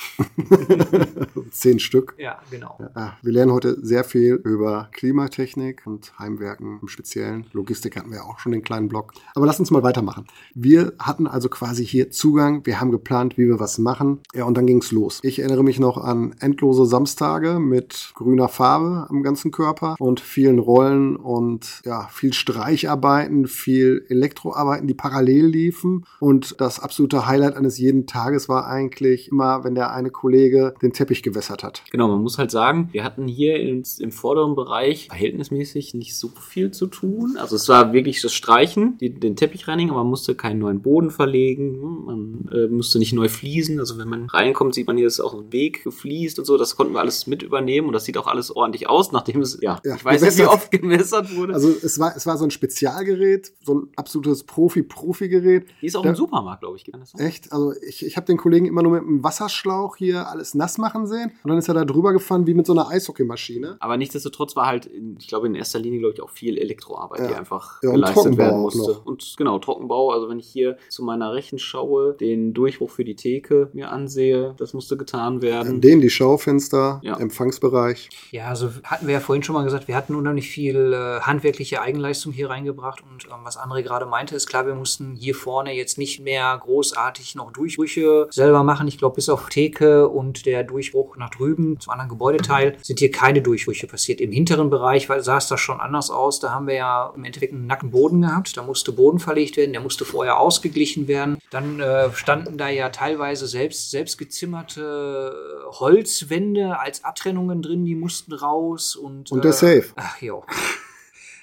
Zehn Stück.
Ja, genau.
Ja, wir lernen heute sehr viel über Klimatechnik und Heimwerken im Speziellen. Logistik hatten wir auch schon den kleinen Block. Aber lass uns mal weitermachen. Wir hatten also quasi hier Zugang. Wir haben geplant, wie wir was machen. Ja, und dann ging es los. Ich erinnere mich noch an endlose Samstage mit grüner Farbe am ganzen Körper und vielen Rollen und ja, viel Streicharbeiten, viel Elektroarbeiten, die parallel liefen. Und das absolute Highlight eines jeden Tages war eigentlich immer, wenn der eine Kollege den Teppich gewässert hat.
Genau, man muss halt sagen, wir hatten hier im, im vorderen Bereich verhältnismäßig nicht so viel zu tun. Also es war wirklich das Streichen, die, den Teppich reinigen, aber man musste keinen neuen Boden verlegen, man äh, musste nicht neu fließen. Also wenn man reinkommt, sieht man hier, ist auch ein Weg gefliest und so. Das konnten wir alles mit übernehmen und das sieht auch alles ordentlich aus, nachdem es, ja,
ja
ich weiß nicht, wie oft gewässert wurde.
Also es war, es war so ein Spezialgerät, so ein absolutes Profi-Profi-Gerät.
Die ist auch
da,
im Supermarkt, glaube ich.
Echt? Also ich, ich habe den Kollegen immer nur mit einem Wasserschlauch hier alles nass machen sehen und dann ist er da drüber gefahren wie mit so einer Eishockeymaschine.
Aber nichtsdestotrotz war halt, in, ich glaube in erster Linie, glaube ich, auch viel Elektroarbeit,
ja.
die einfach
ja,
geleistet werden musste.
Noch.
Und genau, Trockenbau, also wenn ich hier zu meiner Rechten schaue, den Durchbruch für die Theke mir ansehe, das musste getan werden.
Den, die Schaufenster,
ja.
Empfangsbereich.
Ja, also hatten wir ja vorhin schon mal gesagt, wir hatten unheimlich viel äh, handwerkliche Eigenleistung hier reingebracht und ähm, was André gerade meinte, ist klar, wir mussten hier vorne jetzt nicht mehr großartig noch Durchbrüche selber machen. Ich glaube, bis auf Theke und der Durchbruch nach drüben zum anderen Gebäudeteil sind hier keine Durchbrüche passiert. Im hinteren Bereich sah es da schon anders aus. Da haben wir ja im Endeffekt einen nackten Boden gehabt. Da musste Boden verlegt werden, der musste vorher ausgeglichen werden. Dann äh, standen da ja teilweise selbst, selbst gezimmerte Holzwände als Abtrennungen drin, die mussten raus. Und,
und der
äh,
Safe.
Ach jo.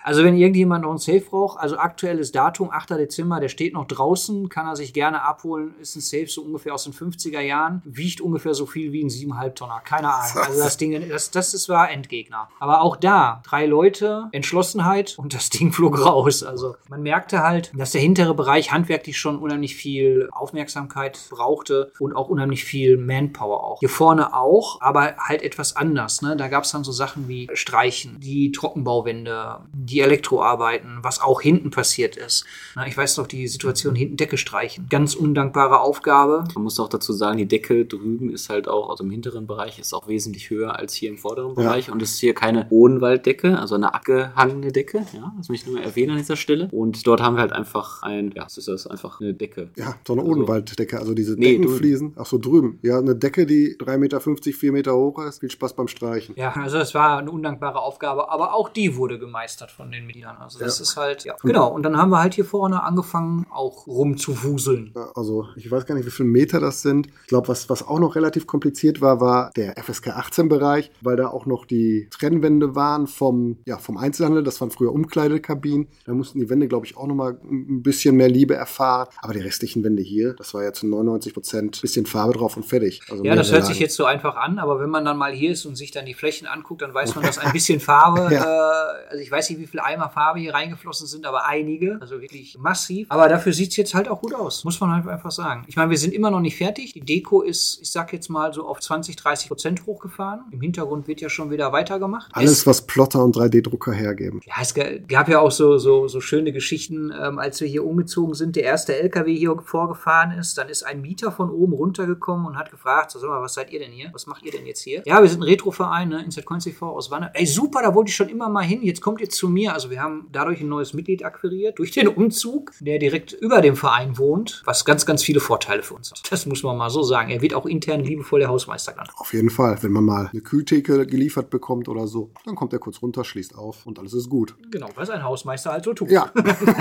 Also wenn irgendjemand noch ein Safe braucht, also aktuelles Datum, achter Dezember, der steht noch draußen, kann er sich gerne abholen, ist ein Safe so ungefähr aus den fünfziger Jahren, wiegt ungefähr so viel wie ein siebeneinhalb Tonner, keine Ahnung. Also das Ding, das, das ist, war Endgegner. Aber auch da, drei Leute, Entschlossenheit und das Ding flog raus. Also man merkte halt, dass der hintere Bereich handwerklich schon unheimlich viel Aufmerksamkeit brauchte und auch unheimlich viel Manpower auch. Hier vorne auch, aber halt etwas anders. Ne? Da gab es dann so Sachen wie Streichen, die Trockenbauwände, die Elektroarbeiten, was auch hinten passiert ist. Na, ich weiß noch, die Situation hinten Decke streichen. Ganz undankbare Aufgabe.
Man muss auch dazu sagen, die Decke drüben ist halt auch, also im hinteren Bereich, ist auch wesentlich höher als hier im vorderen Bereich. Ja. Und es ist hier keine Odenwalddecke, also eine abgehangene Decke. Ja, das möchte ich nur erwähnen an dieser Stelle. Und dort haben wir halt einfach ein, ja, es ist das einfach eine Decke.
Ja, so eine Odenwalddecke, also diese nee, Deckenfliesen. Ach so, drüben. Ja, eine Decke, die drei Meter fünfzig, vier Meter hoch ist. Viel Spaß beim Streichen.
Ja, also es war eine undankbare Aufgabe, aber auch die wurde gemeistert von den Mitgliedern. Also das ja. ist halt, ja. Genau, und dann haben wir halt hier vorne angefangen, auch rumzuwuseln.
Ja, also ich weiß gar nicht, wie viele Meter das sind. Ich glaube, was, was auch noch relativ kompliziert war, war der F S K achtzehn Bereich, weil da auch noch die Trennwände waren vom, ja, vom Einzelhandel. Das waren früher Umkleidekabinen. Da mussten die Wände, glaube ich, auch nochmal ein bisschen mehr Liebe erfahren. Aber die restlichen Wände hier, das war ja zu neunundneunzig Prozent bisschen Farbe drauf und fertig. Also
ja, das hört sich jetzt so einfach an, aber wenn man dann mal hier ist und sich dann die Flächen anguckt, dann weiß man, dass ein bisschen Farbe, ja. äh, also ich weiß nicht, wie viele Eimer Farbe hier reingeflossen sind, aber einige, also wirklich massiv. Aber dafür sieht es jetzt halt auch gut aus, muss man halt einfach sagen. Ich meine, wir sind immer noch nicht fertig. Die Deko ist, ich sag jetzt mal, so auf zwanzig, dreißig Prozent hochgefahren. Im Hintergrund wird ja schon wieder weitergemacht.
Alles,
es,
was Plotter und drei D-Drucker hergeben.
Ja, es gab ja auch so, so, so schöne Geschichten, ähm, als wir hier umgezogen sind. Der erste L K W hier vorgefahren ist, dann ist ein Mieter von oben runtergekommen und hat gefragt, so, sag mal, was seid ihr denn hier? Was macht ihr denn jetzt hier? Ja, wir sind ein Retroverein, ne, Inside Coins T V aus Wanne. Ey, super, da wollte ich schon immer mal hin. Jetzt kommt ihr zu mir. Also wir haben dadurch ein neues Mitglied akquiriert, durch den Umzug, der direkt über dem Verein wohnt, was ganz, ganz viele Vorteile für uns hat. Das muss man mal so sagen. Er wird auch intern liebevoll der Hausmeister genannt.
Auf jeden Fall. Wenn man mal eine Kühltheke geliefert bekommt oder so, dann kommt er kurz runter, schließt auf und alles ist gut.
Genau, was ein Hausmeister halt so tut.
Ja.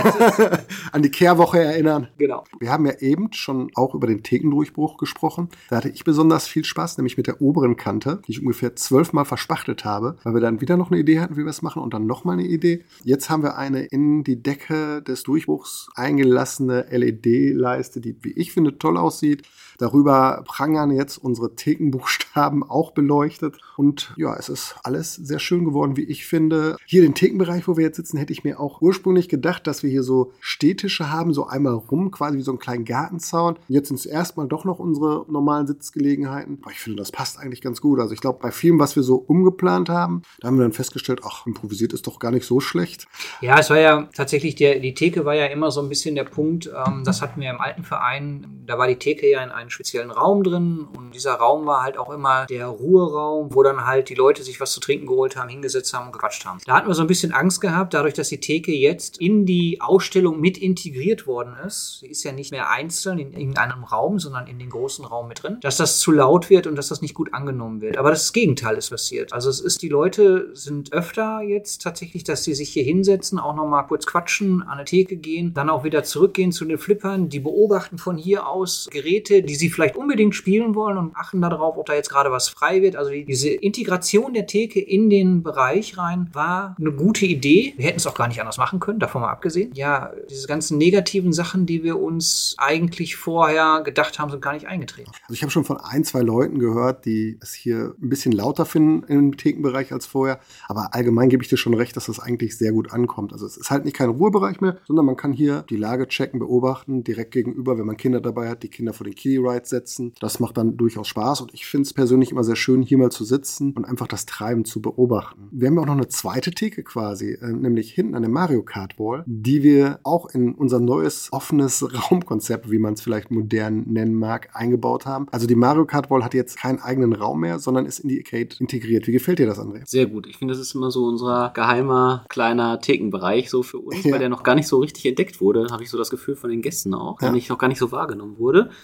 An die Kehrwoche erinnern.
Genau.
Wir haben ja eben schon auch über den Thekendurchbruch gesprochen. Da hatte ich besonders viel Spaß, nämlich mit der oberen Kante, die ich ungefähr zwölfmal verspachtelt habe, weil wir dann wieder noch eine Idee hatten, wie wir es machen und dann nochmal eine Idee. Jetzt haben wir eine in die Decke des Durchbruchs eingelassene L E D-Leiste, die, wie ich finde, toll aussieht. Darüber prangern jetzt unsere Thekenbuchstaben auch beleuchtet. Und ja, es ist alles sehr schön geworden, wie ich finde. Hier den Thekenbereich, wo wir jetzt sitzen, hätte ich mir auch ursprünglich gedacht, dass wir hier so Städtische haben, so einmal rum, quasi wie so einen kleinen Gartenzaun. Jetzt sind es erstmal doch noch unsere normalen Sitzgelegenheiten. Aber ich finde, das passt eigentlich ganz gut. Also ich glaube, bei vielem, was wir so umgeplant haben, da haben wir dann festgestellt, ach, improvisiert ist doch gar nicht so schlecht.
Ja, es war ja tatsächlich, der, die Theke war ja immer so ein bisschen der Punkt, ähm, das hatten wir im alten Verein, da war die Theke ja in einem speziellen Raum drin und dieser Raum war halt auch immer der Ruheraum, wo dann halt die Leute sich was zu trinken geholt haben, hingesetzt haben und gequatscht haben. Da hatten wir so ein bisschen Angst gehabt, dadurch, dass die Theke jetzt in die Ausstellung mit integriert worden ist. Sie ist ja nicht mehr einzeln in irgendeinem Raum, sondern in den großen Raum mit drin, dass das zu laut wird und dass das nicht gut angenommen wird. Aber das Gegenteil ist passiert. Also es ist, die Leute sind öfter jetzt tatsächlich, dass sie sich hier hinsetzen, auch nochmal kurz quatschen, an eine Theke gehen, dann auch wieder zurückgehen zu den Flippern, die beobachten von hier aus Geräte, die sie vielleicht unbedingt spielen wollen und achten darauf, ob da jetzt gerade was frei wird. Also die, diese Integration der Theke in den Bereich rein war eine gute Idee. Wir hätten es auch gar nicht anders machen können, davon mal abgesehen. Ja, diese ganzen negativen Sachen, die wir uns eigentlich vorher gedacht haben, sind gar nicht eingetreten.
Also ich habe schon von ein, zwei Leuten gehört, die es hier ein bisschen lauter finden im Thekenbereich als vorher. Aber allgemein gebe ich dir schon recht, dass das eigentlich sehr gut ankommt. Also es ist halt nicht kein Ruhebereich mehr, sondern man kann hier die Lage checken, beobachten, direkt gegenüber, wenn man Kinder dabei hat, die Kinder vor den Kiddie Rides setzen. Das macht dann durchaus Spaß und ich finde es persönlich immer sehr schön, hier mal zu sitzen und einfach das Treiben zu beobachten. Wir haben ja auch noch eine zweite Theke quasi, äh, nämlich hinten an der Mario Kart Wall, die wir auch in unser neues offenes Raumkonzept, wie man es vielleicht modern nennen mag, eingebaut haben. Also die Mario Kart Wall hat jetzt keinen eigenen Raum mehr, sondern ist in die Arcade integriert. Wie gefällt dir das, André?
Sehr gut. Ich finde, das ist immer so unser geheimer kleiner Thekenbereich so für uns,
Ja.
weil der noch gar nicht so richtig entdeckt wurde, habe ich so das Gefühl von den Gästen auch,
Ja.
der nicht, noch gar nicht so wahrgenommen wurde. Aber wenn wir uns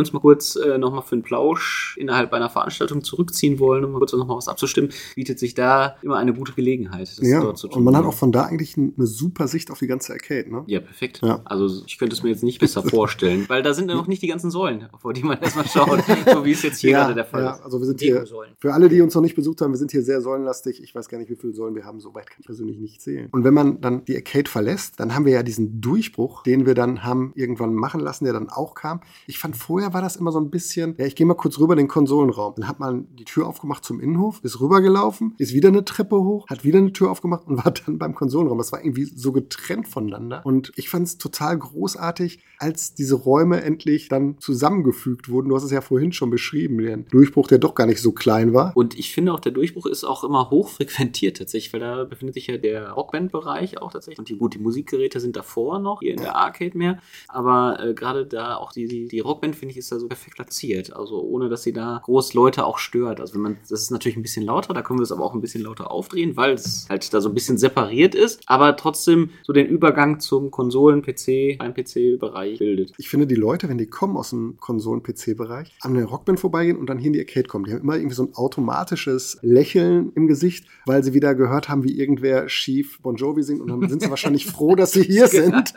uns mal kurz äh, nochmal für einen Plausch innerhalb einer Veranstaltung zurückziehen wollen, um mal kurz nochmal was abzustimmen, bietet sich da immer eine gute Gelegenheit, das
ja,
dort zu tun.
Und man hat auch von da eigentlich eine super Sicht auf die ganze Arcade, ne?
Ja, perfekt.
Ja.
Also ich könnte es mir jetzt nicht besser vorstellen, weil da sind ja noch nicht die ganzen Säulen, vor die man erstmal schaut, so wie es jetzt hier
ja,
gerade der Fall
ja,
ist.
also wir sind hier,
Deko-Säulen.
für alle, die uns noch nicht besucht haben, wir sind hier sehr säulenlastig. Ich weiß gar nicht, wie viele Säulen wir haben, so weit kann ich persönlich nicht zählen. Und wenn man dann die Arcade verlässt, dann haben wir ja diesen Durchbruch, den wir dann haben irgendwann machen lassen, der dann auch kam. Ich fand, vorher war das immer so ein bisschen, ja, ich gehe mal kurz rüber in den Konsolenraum. Dann hat man die Tür aufgemacht zum Innenhof, ist rübergelaufen, ist wieder eine Treppe hoch, hat wieder eine Tür aufgemacht und war dann beim Konsolenraum. Das war irgendwie so getrennt voneinander. Und ich fand es total großartig, als diese Räume endlich dann zusammengefügt wurden. Du hast es ja vorhin schon beschrieben, den Durchbruch, der doch gar nicht so klein war.
Und ich finde auch, der Durchbruch ist auch immer hoch frequentiert tatsächlich, weil da befindet sich ja der Rockband-Bereich auch tatsächlich. Und die, gut, die Musikgeräte sind davor noch, hier in der Arcade mehr. Aber äh, gerade da auch die, die, die Rockband, finde ich, ist da so perfekt platziert. Also ohne, dass sie da groß Leute auch stört. Also wenn man, das ist natürlich ein bisschen lauter, da können wir es aber auch ein bisschen lauter aufdrehen, weil es halt da so ein bisschen separiert ist. Aber trotzdem so den Übergang zum Konsolen-P C, ein P C-Bereich bildet.
Ich finde, die Leute, wenn die kommen aus dem Konsolen-P C-Bereich, an der Rockband vorbeigehen und dann hier in die Arcade kommen, die haben immer irgendwie so ein automatisches Lächeln im Gesicht, weil sie wieder gehört haben, wie irgendwer schief Bon Jovi singt und dann sind sie wahrscheinlich froh, dass sie hier sind.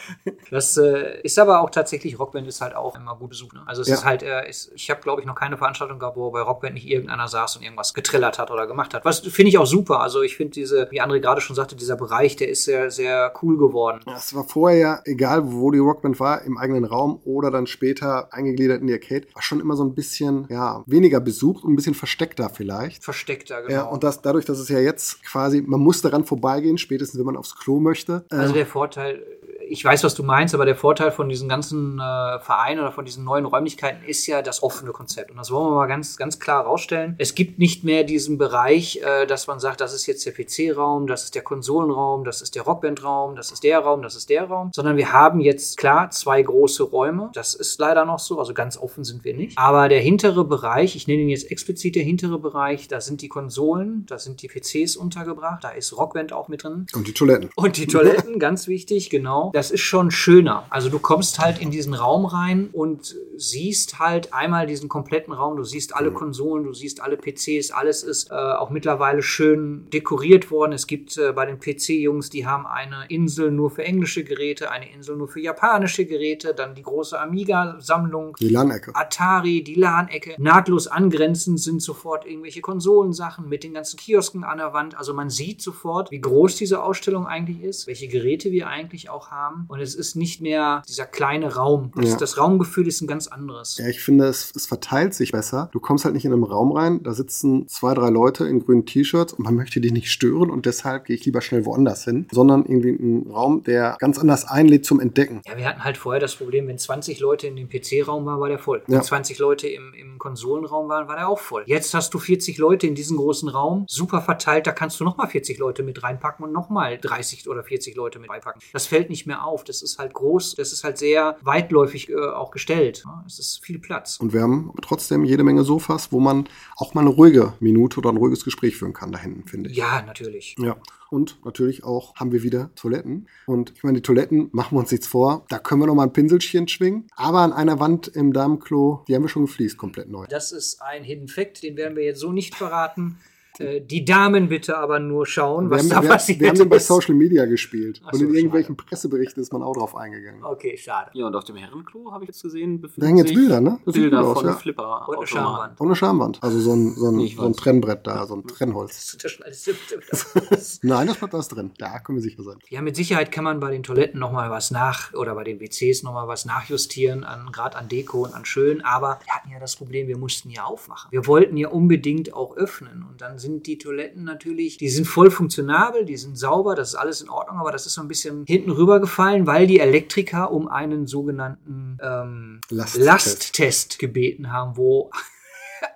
Das äh, ist aber auch tatsächlich, Rockband ist halt auch immer gut besucht. Ne? Also es
Ja.
ist halt, äh, ist, ich habe glaube ich noch keine Veranstaltung gehabt, wo bei Rockband nicht irgendeiner saß und irgendwas getrillert hat oder gemacht hat. Was finde ich auch super. Also ich finde diese, wie André gerade schon sagte, dieser Bereich, der ist sehr, sehr cool geworden.
Das war vorher ja, egal wo die Rockband war, im eigenen Raum oder dann später eingegliedert in die Arcade, war schon immer so ein bisschen, ja, weniger besucht und ein bisschen versteckter vielleicht.
Versteckter, genau.
Ja, und das dadurch, dass es ja jetzt quasi, man muss daran vorbeigehen, spätestens wenn man aufs Klo möchte.
Also
Äh,
der Vorteil, ich weiß, was du meinst, aber der Vorteil von diesen ganzen äh, Vereinen oder von diesen neuen Räumlichkeiten ist ja das offene Konzept. Und das wollen wir mal ganz, ganz klar rausstellen. Es gibt nicht mehr diesen Bereich, äh, dass man sagt, das ist jetzt der P C-Raum, das ist der Konsolenraum, das ist der Rockband-Raum, das ist der Raum, das ist der Raum. Sondern wir haben jetzt, klar, zwei große Räume. Das ist leider noch so, also ganz offen sind wir nicht. Aber der hintere Bereich, ich nenne ihn jetzt explizit der hintere Bereich, da sind die Konsolen, da sind die P Cs untergebracht, da ist Rockband auch mit drin.
und die Toiletten.
Und die Toiletten, ganz wichtig, genau. Das ist schon schöner. Also du kommst halt in diesen Raum rein und siehst halt einmal diesen kompletten Raum. Du siehst alle Konsolen, du siehst alle P Cs. Alles ist äh, auch mittlerweile schön dekoriert worden. Es gibt äh, bei den P C-Jungs, die haben eine Insel nur für englische Geräte, eine Insel nur für japanische Geräte, dann die große Amiga-Sammlung.
Die LAN-Ecke.
Atari, die LAN-Ecke. Nahtlos angrenzend sind sofort irgendwelche Konsolensachen mit den ganzen Kiosken an der Wand. Also man sieht sofort, wie groß diese Ausstellung eigentlich ist, welche Geräte wir eigentlich auch haben. Und es ist nicht mehr dieser kleine Raum. Das,
Ja.
das Raumgefühl ist ein ganz anderes.
Ja, ich finde, es, es verteilt sich besser. Du kommst halt nicht in einen Raum rein, da sitzen zwei, drei Leute in grünen T-Shirts und man möchte die nicht stören und deshalb gehe ich lieber schnell woanders hin, sondern irgendwie einen Raum, der ganz anders einlädt zum Entdecken.
Ja, wir hatten halt vorher das Problem, wenn zwanzig Leute in dem P C-Raum waren, war der voll.
Ja.
Wenn zwanzig Leute im, im Konsolenraum waren, war der auch voll. Jetzt hast du vierzig Leute in diesem großen Raum, super verteilt, da kannst du nochmal vierzig Leute mit reinpacken und nochmal dreißig oder vierzig Leute mit reinpacken. Das fällt nicht mehr auf. Das ist halt groß, das ist halt sehr weitläufig äh, auch gestellt. Ja, es ist viel Platz.
Und wir haben trotzdem jede Menge Sofas, wo man auch mal eine ruhige Minute oder ein ruhiges Gespräch führen kann da hinten, finde ich.
Ja, natürlich.
Ja. Und natürlich auch haben wir wieder Toiletten. Und ich meine, die Toiletten, machen wir uns nichts vor, da können wir noch mal ein Pinselchen schwingen. Aber an einer Wand im Damenklo, die haben wir schon gefliest, komplett neu.
Das ist ein Hidden Fact, den werden wir jetzt so nicht verraten. Äh, die Damen bitte aber nur schauen,
Wir
was
haben,
da
wir,
passiert
wir haben den bei
ist.
Social Media gespielt.
Ach
und
so,
in irgendwelchen
schade.
Presseberichten ist man auch drauf eingegangen.
Okay, schade.
Ja, und auf dem Herrenklo habe ich jetzt gesehen,
Da
befinden
hängen jetzt
sich
Bilder, ne? Das sieht
Bilder
gut aus,
von
ja.
Flipper.
Und eine Schamwand.
Und eine Schamwand. Also so ein, so ein,
Ich
so ein
weiß.
Trennbrett da, so ein Trennholz.
Das ist alles- das-
Nein, das bleibt was drin. Da können wir sicher sein.
Ja, mit Sicherheit kann man bei den Toiletten nochmal was nach, oder bei den W Cs nochmal was nachjustieren, an, gerade an Deko und an Schön. Aber wir hatten ja das Problem, wir mussten ja aufmachen. Wir wollten ja unbedingt auch öffnen. Und dann sind die Toiletten natürlich, die sind voll funktionabel, die sind sauber, das ist alles in Ordnung. Aber das ist so ein bisschen hinten rübergefallen, weil die Elektriker um einen sogenannten ähm,
Lasttest.
Lasttest gebeten haben, wo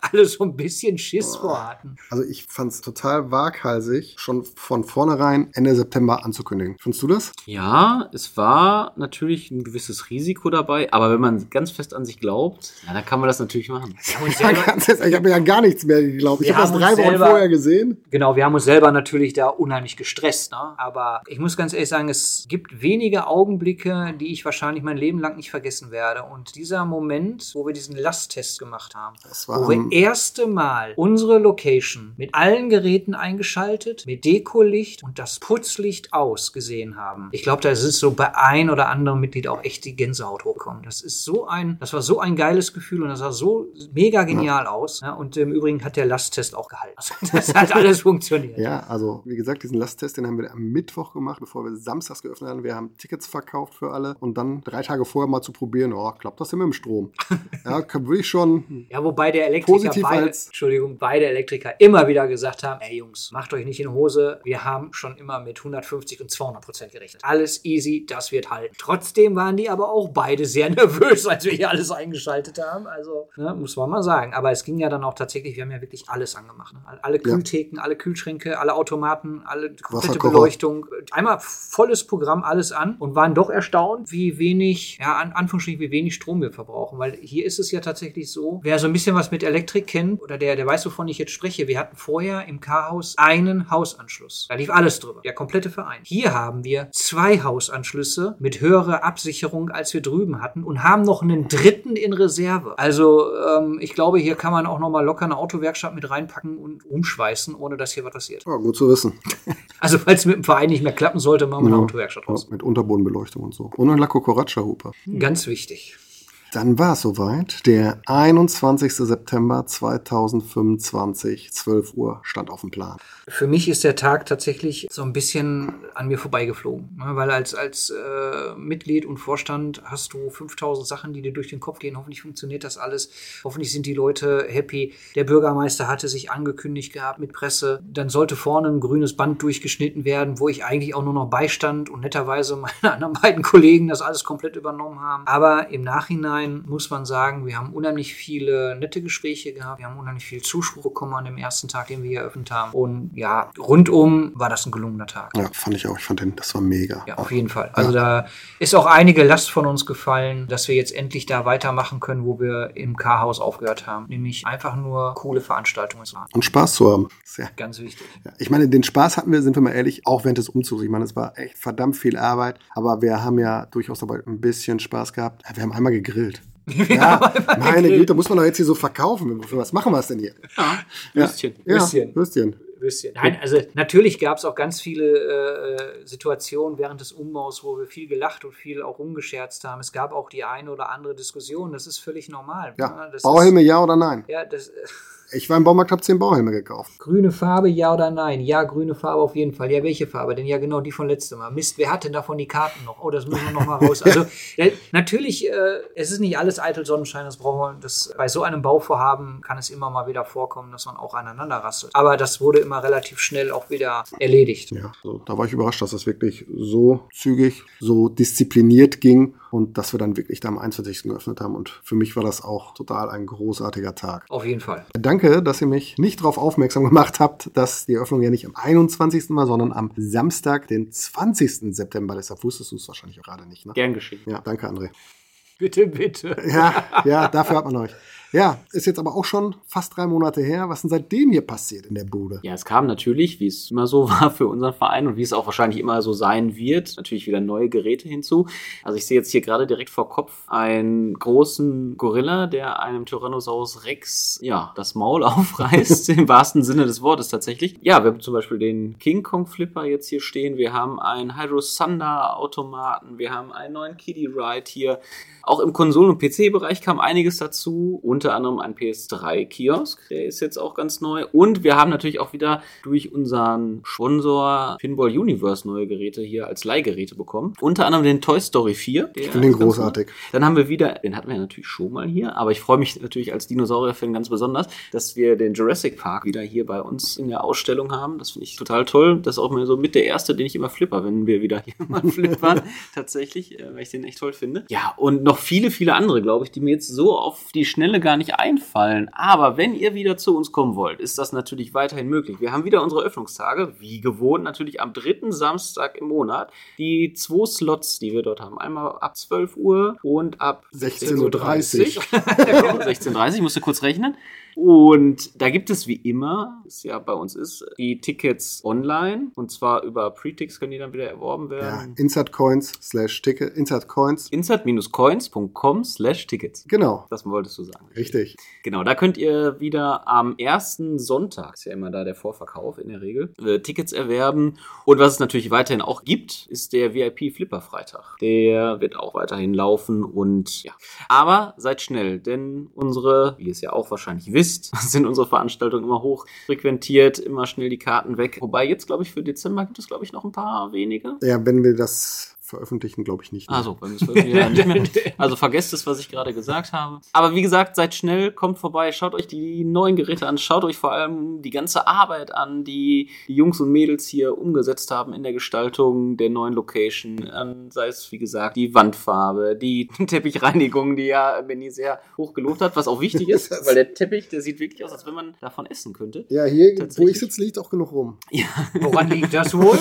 alle so ein bisschen Schiss vor hatten.
Also ich fand es total waghalsig, schon von vornherein Ende September anzukündigen. Findest du das?
Ja, es war natürlich ein gewisses Risiko dabei, aber wenn man ganz fest an sich glaubt, ja, dann kann man das natürlich machen.
Ja, ganz ehrlich, ich habe mir ja gar nichts mehr geglaubt. Ich habe das drei Wochen
selber,
vorher gesehen.
Genau, wir haben uns selber natürlich da unheimlich gestresst. Ne? Aber ich muss ganz ehrlich sagen, es gibt wenige Augenblicke, die ich wahrscheinlich mein Leben lang nicht vergessen werde. Und dieser Moment, wo wir diesen Lasttest gemacht haben,
das war
wo wir erste Mal unsere Location mit allen Geräten eingeschaltet, mit Dekolicht und das Putzlicht ausgesehen haben. Ich glaube, da ist so bei ein oder anderem Mitglied auch echt die Gänsehaut hochgekommen. Das ist so ein, das war so ein geiles Gefühl und das sah so mega genial ja. aus. Ja, und im Übrigen hat der Lasttest auch gehalten. Also, das hat alles funktioniert.
Ja, also wie gesagt, diesen Lasttest, den haben wir am Mittwoch gemacht, bevor wir samstags geöffnet haben. Wir haben Tickets verkauft für alle und dann drei Tage vorher mal zu probieren, oh, klappt das denn mit dem Strom? Ja, würde ich schon
ja, wobei der Elektriker beide,
als
Entschuldigung, beide Elektriker immer wieder gesagt haben, ey Jungs, macht euch nicht in Hose, wir haben schon immer mit hundertfünfzig und zweihundert Prozent gerechnet. Alles easy, das wird halten. Trotzdem waren die aber auch beide sehr nervös, als wir hier alles eingeschaltet haben. Also, ne, muss man mal sagen. Aber es ging ja dann auch tatsächlich, wir haben ja wirklich alles angemacht. Ne? Alle Kühltheken, ja. alle Kühlschränke, alle Automaten, alle komplette Beleuchtung. Einmal volles Programm, alles an und waren doch erstaunt, wie wenig, ja, an Anführungsstrichen, wie wenig Strom wir verbrauchen. Weil hier ist es ja tatsächlich so, wer so ein bisschen was mit Elektrik kennt oder der, der weiß, wovon ich jetzt spreche, wir hatten vorher im K-Haus einen Hausanschluss. Da lief alles drüber. Der komplette Verein. Hier haben wir zwei Hausanschlüsse mit höherer Absicherung, als wir drüben hatten und haben noch einen dritten in Reserve. Also ähm, ich glaube, hier kann man auch noch mal locker eine Autowerkstatt mit reinpacken und umschweißen, ohne dass hier was passiert.
Ja, gut zu wissen.
Also falls es mit dem Verein nicht mehr klappen sollte, machen wir
ja,
eine Autowerkstatt raus.
Ja, mit Unterbodenbeleuchtung und so. Und eine Laco-Coraca-Hupe.
Hm. Ganz wichtig.
Dann war es soweit. Der einundzwanzigster September zweitausendfünfundzwanzig, zwölf Uhr, stand auf dem Plan.
Für mich ist der Tag tatsächlich so ein bisschen an mir vorbeigeflogen. Weil als, als äh, Mitglied und Vorstand hast du fünftausend Sachen, die dir durch den Kopf gehen. Hoffentlich funktioniert das alles. Hoffentlich sind die Leute happy. Der Bürgermeister hatte sich angekündigt gehabt mit Presse. Dann sollte vorne ein grünes Band durchgeschnitten werden, wo ich eigentlich auch nur noch beistand und netterweise meine anderen beiden Kollegen das alles komplett übernommen haben. Aber im Nachhinein muss man sagen, wir haben unheimlich viele nette Gespräche gehabt. Wir haben unheimlich viel Zuspruch bekommen an dem ersten Tag, den wir hier eröffnet haben. Und ja, rundum war das ein gelungener Tag.
Ja, fand ich auch. Ich fand den, das war mega.
Ja, auf jeden Fall. Also ja. Da ist auch einige Last von uns gefallen, dass wir jetzt endlich da weitermachen können, wo wir im K-Haus aufgehört haben. Nämlich einfach nur coole Veranstaltungen zu machen.
Und Spaß zu haben. Sehr.
Ganz wichtig.
Ja, ich meine, den Spaß hatten wir, sind wir mal ehrlich, auch während des Umzugs. Ich meine, es war echt verdammt viel Arbeit, aber wir haben ja durchaus dabei ein bisschen Spaß gehabt. Wir haben einmal gegrillt. Ja, meine Güte, muss man doch jetzt hier so verkaufen. Für was machen wir es denn hier?
Ja, Würstchen.
Ja,
Würstchen.
Würstchen.
Würstchen. Nein, also natürlich gab es auch ganz viele äh, Situationen während des Umbaus, wo wir viel gelacht und viel auch rumgescherzt haben. Es gab auch die eine oder andere Diskussion. Das ist völlig normal.
Ja,
das
Bauhelme
ist,
ja oder nein?
Ja, das...
Ich war im Baumarkt, habe zehn Bauhelme gekauft.
Grüne Farbe, ja oder nein? Ja, grüne Farbe auf jeden Fall. Ja, welche Farbe? Denn ja, genau die von letztem Mal. Mist, wer hat denn davon die Karten noch? Oh, das müssen wir noch mal raus. Also äh, natürlich, äh, es ist nicht alles eitel Sonnenschein. Das brauchen wir. Das, bei so einem Bauvorhaben kann es immer mal wieder vorkommen, dass man auch aneinander rasselt. Aber das wurde immer relativ schnell auch wieder erledigt.
Ja, so, da war ich überrascht, dass das wirklich so zügig, so diszipliniert ging und dass wir dann wirklich da am einundzwanzigsten geöffnet haben. Und für mich war das auch total ein großartiger Tag.
Auf jeden Fall.
Danke, dass ihr mich nicht darauf aufmerksam gemacht habt, dass die Eröffnung ja nicht am einundzwanzigsten war, sondern am Samstag, den zwanzigsten September. Deshalb wusstest du es wahrscheinlich auch gerade nicht, ne?
Gern geschehen.
Ja, danke, André.
Bitte, bitte.
Ja, ja, dafür hat man euch. Ja, ist jetzt aber auch schon fast drei Monate her. Was ist denn seitdem hier passiert in der Bude?
Ja, es kam natürlich, wie es immer so war für unseren Verein und wie es auch wahrscheinlich immer so sein wird, natürlich wieder neue Geräte hinzu. Also ich sehe jetzt hier gerade direkt vor Kopf einen großen Gorilla, der einem Tyrannosaurus Rex, ja, das Maul aufreißt, im wahrsten Sinne des Wortes tatsächlich. Ja, wir haben zum Beispiel den King Kong Flipper jetzt hier stehen. Wir haben einen Hydro Thunder Automaten. Wir haben einen neuen Kiddie Ride hier. Auch im Konsolen- und P C-Bereich kam einiges dazu. Unter anderem ein P S drei Kiosk, der ist jetzt auch ganz neu. Und wir haben natürlich auch wieder durch unseren Sponsor Pinball Universe neue Geräte hier als Leihgeräte bekommen. Unter anderem den Toy Story vier.
Ich finde den großartig.
Neu. Dann haben wir wieder, den hatten wir ja natürlich schon mal hier, aber ich freue mich natürlich als Dinosaurier-Fan ganz besonders, dass wir den Jurassic Park wieder hier bei uns in der Ausstellung haben. Das finde ich total toll. Das ist auch mal so mit der erste, den ich immer flipper, wenn wir wieder hier mal flippern. Tatsächlich, weil ich den echt toll finde. Ja, und noch noch viele, viele andere, glaube ich, die mir jetzt so auf die Schnelle gar nicht einfallen. Aber wenn ihr wieder zu uns kommen wollt, ist das natürlich weiterhin möglich. Wir haben wieder unsere Öffnungstage, wie gewohnt, natürlich am dritten Samstag im Monat. Die zwei Slots, die wir dort haben. Einmal ab zwölf Uhr und ab
sechzehn Uhr dreißig.
Genau, sechzehn Uhr dreißig, musst du kurz rechnen. Und da gibt es wie immer, was ja bei uns ist, die Tickets online. Und zwar über Pretix können die dann wieder erworben
Ja,
werden.
Insertcoins slash Ticket, Insertcoins.
insert-coins punkt com slash tickets.
Genau,
Das wolltest du sagen.
richtig.
Genau, da könnt ihr wieder am ersten Sonntag, ist ja immer da der Vorverkauf in der Regel, äh, Tickets erwerben. Und was es natürlich weiterhin auch gibt, ist der V I P-Flipper-Freitag. Der wird auch weiterhin laufen und ja. Aber seid schnell, denn unsere, wie ihr es ja auch wahrscheinlich wisst, sind unsere Veranstaltungen immer hoch frequentiert, immer schnell die Karten weg. Wobei jetzt, glaube ich, für Dezember gibt es, glaube ich, noch ein paar wenige.
Ja, wenn wir das veröffentlichen, glaube ich nicht mehr.
Also, beim ja nicht mehr. Also vergesst es, was ich gerade gesagt habe. Aber wie gesagt, seid schnell, kommt vorbei, schaut euch die neuen Geräte an, schaut euch vor allem die ganze Arbeit an, die die Jungs und Mädels hier umgesetzt haben in der Gestaltung der neuen Location. An, sei es, wie gesagt, die Wandfarbe, die Teppichreinigung, die ja Benni sehr hoch gelobt hat, was auch wichtig ist, weil der Teppich, der sieht wirklich aus, als wenn man davon essen könnte.
Ja, hier, wo
Tatsächlich.
ich sitze, liegt auch genug rum.
Ja.
Woran liegt das wohl?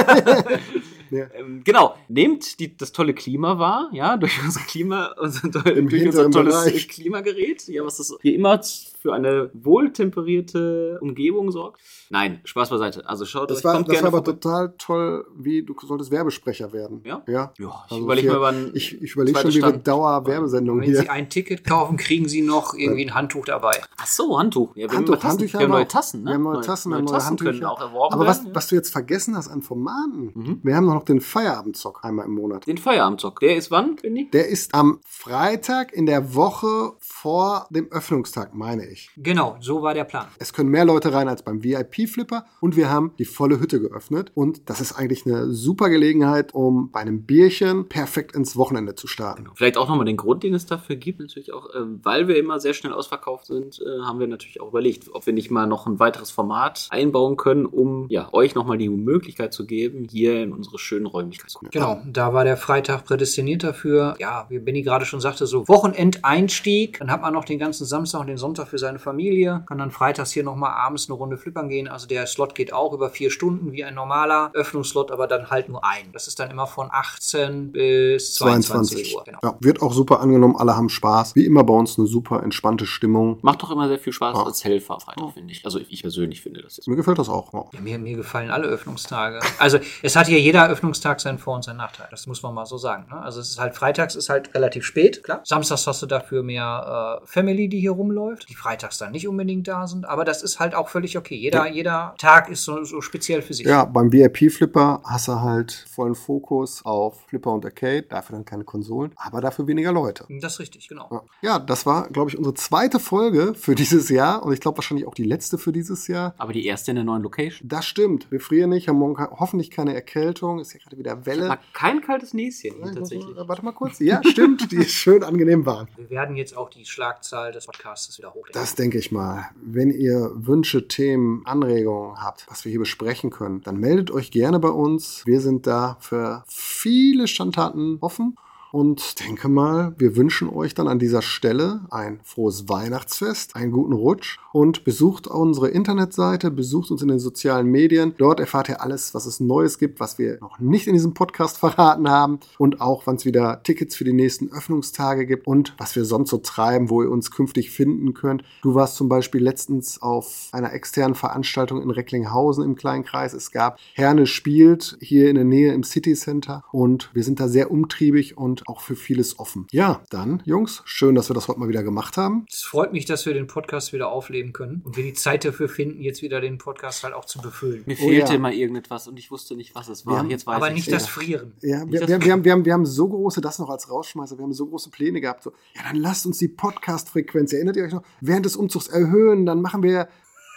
Ja.
Ähm, genau, nehmt die, das tolle Klima wahr, ja, durch unser Klima, unser, durch
Im
unser
hinteren
tolles
Bereich.
Klimagerät, ja, was das hier immer für eine wohltemperierte Umgebung sorgt. Nein, Spaß beiseite. Also schaut
Das
euch,
war,
kommt
das
gerne
war aber
vorbei.
total toll, wie du solltest Werbesprecher werden.
Ja?
Ja,
Ja, ich
Also
überlege
hier-
mal, wann
ich, ich überlege
zweite
schon, wie wir
Stand-
Dauer-Werbesendungen
Wenn
hier.
Sie ein Ticket kaufen, kriegen Sie noch irgendwie ein Handtuch dabei.
Ach so, Handtuch. Ja, wir
Handtuch,
haben, Tassen.
Handtücher
wir haben
haben
neue
wir auch.
Tassen, ne?
Wir haben neue Tassen, wir
neue
haben neue
Tassen können
Handtücher.
auch erworben
Aber was,
werden.
was du jetzt vergessen hast an Formaten,
Mhm.
wir haben noch den Feierabendzock einmal im Monat.
Den Feierabendzock. Der ist wann, Benni?
Der ist am Freitag in der Woche vor dem Öffnungstag, meine ich.
Genau, so war der Plan.
Es können mehr Leute rein als beim V I P-Flipper und wir haben die volle Hütte geöffnet. Und das ist eigentlich eine super Gelegenheit, um bei einem Bierchen perfekt ins Wochenende zu starten.
Vielleicht auch nochmal den Grund, den es dafür gibt, natürlich auch, äh, weil wir immer sehr schnell ausverkauft sind, äh, haben wir natürlich auch überlegt, ob wir nicht mal noch ein weiteres Format einbauen können, um ja euch nochmal die Möglichkeit zu geben, hier in unsere schönen Räumlichkeiten zu kommen.
Genau, da war der Freitag prädestiniert dafür. Ja, wie Benni gerade schon sagte, so Wochenendeinstieg. Dann hat man noch den ganzen Samstag und den Sonntag für seine Familie. Kann dann freitags hier nochmal abends eine Runde flippern gehen. Also der Slot geht auch über vier Stunden wie ein normaler Öffnungsslot, aber dann halt nur ein. Das ist dann immer von achtzehn bis zweiundzwanzig Uhr. Genau.
Ja, wird auch super angenommen, alle haben Spaß. Wie immer bei uns eine super entspannte Stimmung.
Macht doch immer sehr viel Spaß
Ja.
als Helfer am Freitag, finde ich. Also ich persönlich finde das jetzt.
Mir gefällt das auch. Ja.
Ja, mir, mir gefallen alle Öffnungstage. Also es hat hier jeder Öffnungstag seinen Vor- und seinen Nachteil. Das muss man mal so sagen. Ne? Also es ist halt freitags ist halt relativ spät, klar. Samstags hast du dafür mehr äh, Family, die hier rumläuft, die freitags dann nicht unbedingt da sind. Aber das ist halt auch völlig okay. Jeder, jeder Tag ist so, so speziell für sich.
Ja, beim V I P-Flipper hast du halt vollen Fokus auf Flipper und Arcade, dafür dann keine Konsolen, aber dafür weniger Leute.
Das ist richtig, genau.
Ja. Ja, das war, glaube ich, unsere zweite Folge für dieses Jahr und ich glaube wahrscheinlich auch die letzte für dieses Jahr.
Aber die erste in der neuen Location.
Das stimmt. Wir frieren nicht, haben morgen hoffentlich keine Erkältung. Ist ja gerade wieder Welle.
War kein kaltes Näschen hier
Ich muss
tatsächlich.
mal- Warte mal kurz. Ja, stimmt. Die ist schön angenehm warm.
Wir werden jetzt auch die Schlagzahl des Podcasts wieder hochlegen.
Das denke ich mal. Wenn ihr Wünsche, Themen, Anregungen habt, was wir hier besprechen können, dann meldet euch gerne bei uns. Wir sind da für viele Schandtaten offen. Und denke mal, wir wünschen euch dann an dieser Stelle ein frohes Weihnachtsfest, einen guten Rutsch und besucht unsere Internetseite, besucht uns in den sozialen Medien. Dort erfahrt ihr alles, was es Neues gibt, was wir noch nicht in diesem Podcast verraten haben und auch, wann es wieder Tickets für die nächsten Öffnungstage gibt und was wir sonst so treiben, wo ihr uns künftig finden könnt. Du warst zum Beispiel letztens auf einer externen Veranstaltung in Recklinghausen im Kleinkreis. Es gab Herne spielt hier in der Nähe im City Center und wir sind da sehr umtriebig und auch für vieles offen. Ja, dann, Jungs, schön, dass wir das heute mal wieder gemacht haben.
Es freut mich, dass wir den Podcast wieder aufleben können und wir die Zeit dafür finden, jetzt wieder den Podcast halt auch zu befüllen.
Mir
Oh
fehlte
ja.
immer irgendetwas und ich wusste nicht, was es
Wir
war.
haben-
Jetzt weiß
Aber
ich
nicht
es.
das Frieren.
Ja,
Nicht
wir,
das
wir, wir, haben, wir, haben, wir haben so große, das noch als Rausschmeißer, wir haben so große Pläne gehabt. So, ja, dann lasst uns die Podcast-Frequenz, erinnert ihr euch noch, während des Umzugs erhöhen, dann machen wir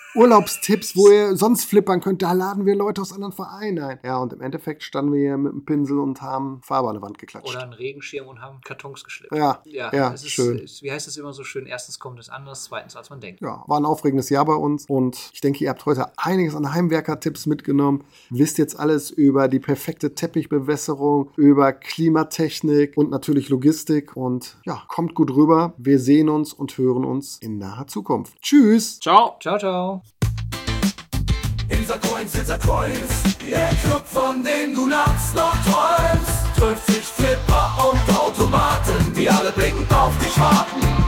Urlaubstipps, wo ihr sonst flippern könnt, da laden wir Leute aus anderen Vereinen ein. Ja, und im Endeffekt standen wir hier mit einem Pinsel und haben Farbe an die Wand geklatscht.
Oder einen Regenschirm und haben Kartons geschleppt.
Ja,
ja,
ja
es ist,
schön.
Ist, wie heißt es immer so schön? Erstens kommt es anders, zweitens als man denkt.
Ja, war ein aufregendes Jahr bei uns und ich denke, ihr habt heute einiges an Heimwerker-Tipps mitgenommen. Wisst jetzt alles über die perfekte Teppichbewässerung, über Klimatechnik und natürlich Logistik. Und ja, kommt gut rüber. Wir sehen uns und hören uns in naher Zukunft. Tschüss.
Ciao.
Ciao, ciao.
Insert Coins, Insert Coins, der Club, von dem du nachts noch träumst. Trifft sich Flipper und Automaten, die alle blinkend auf dich warten.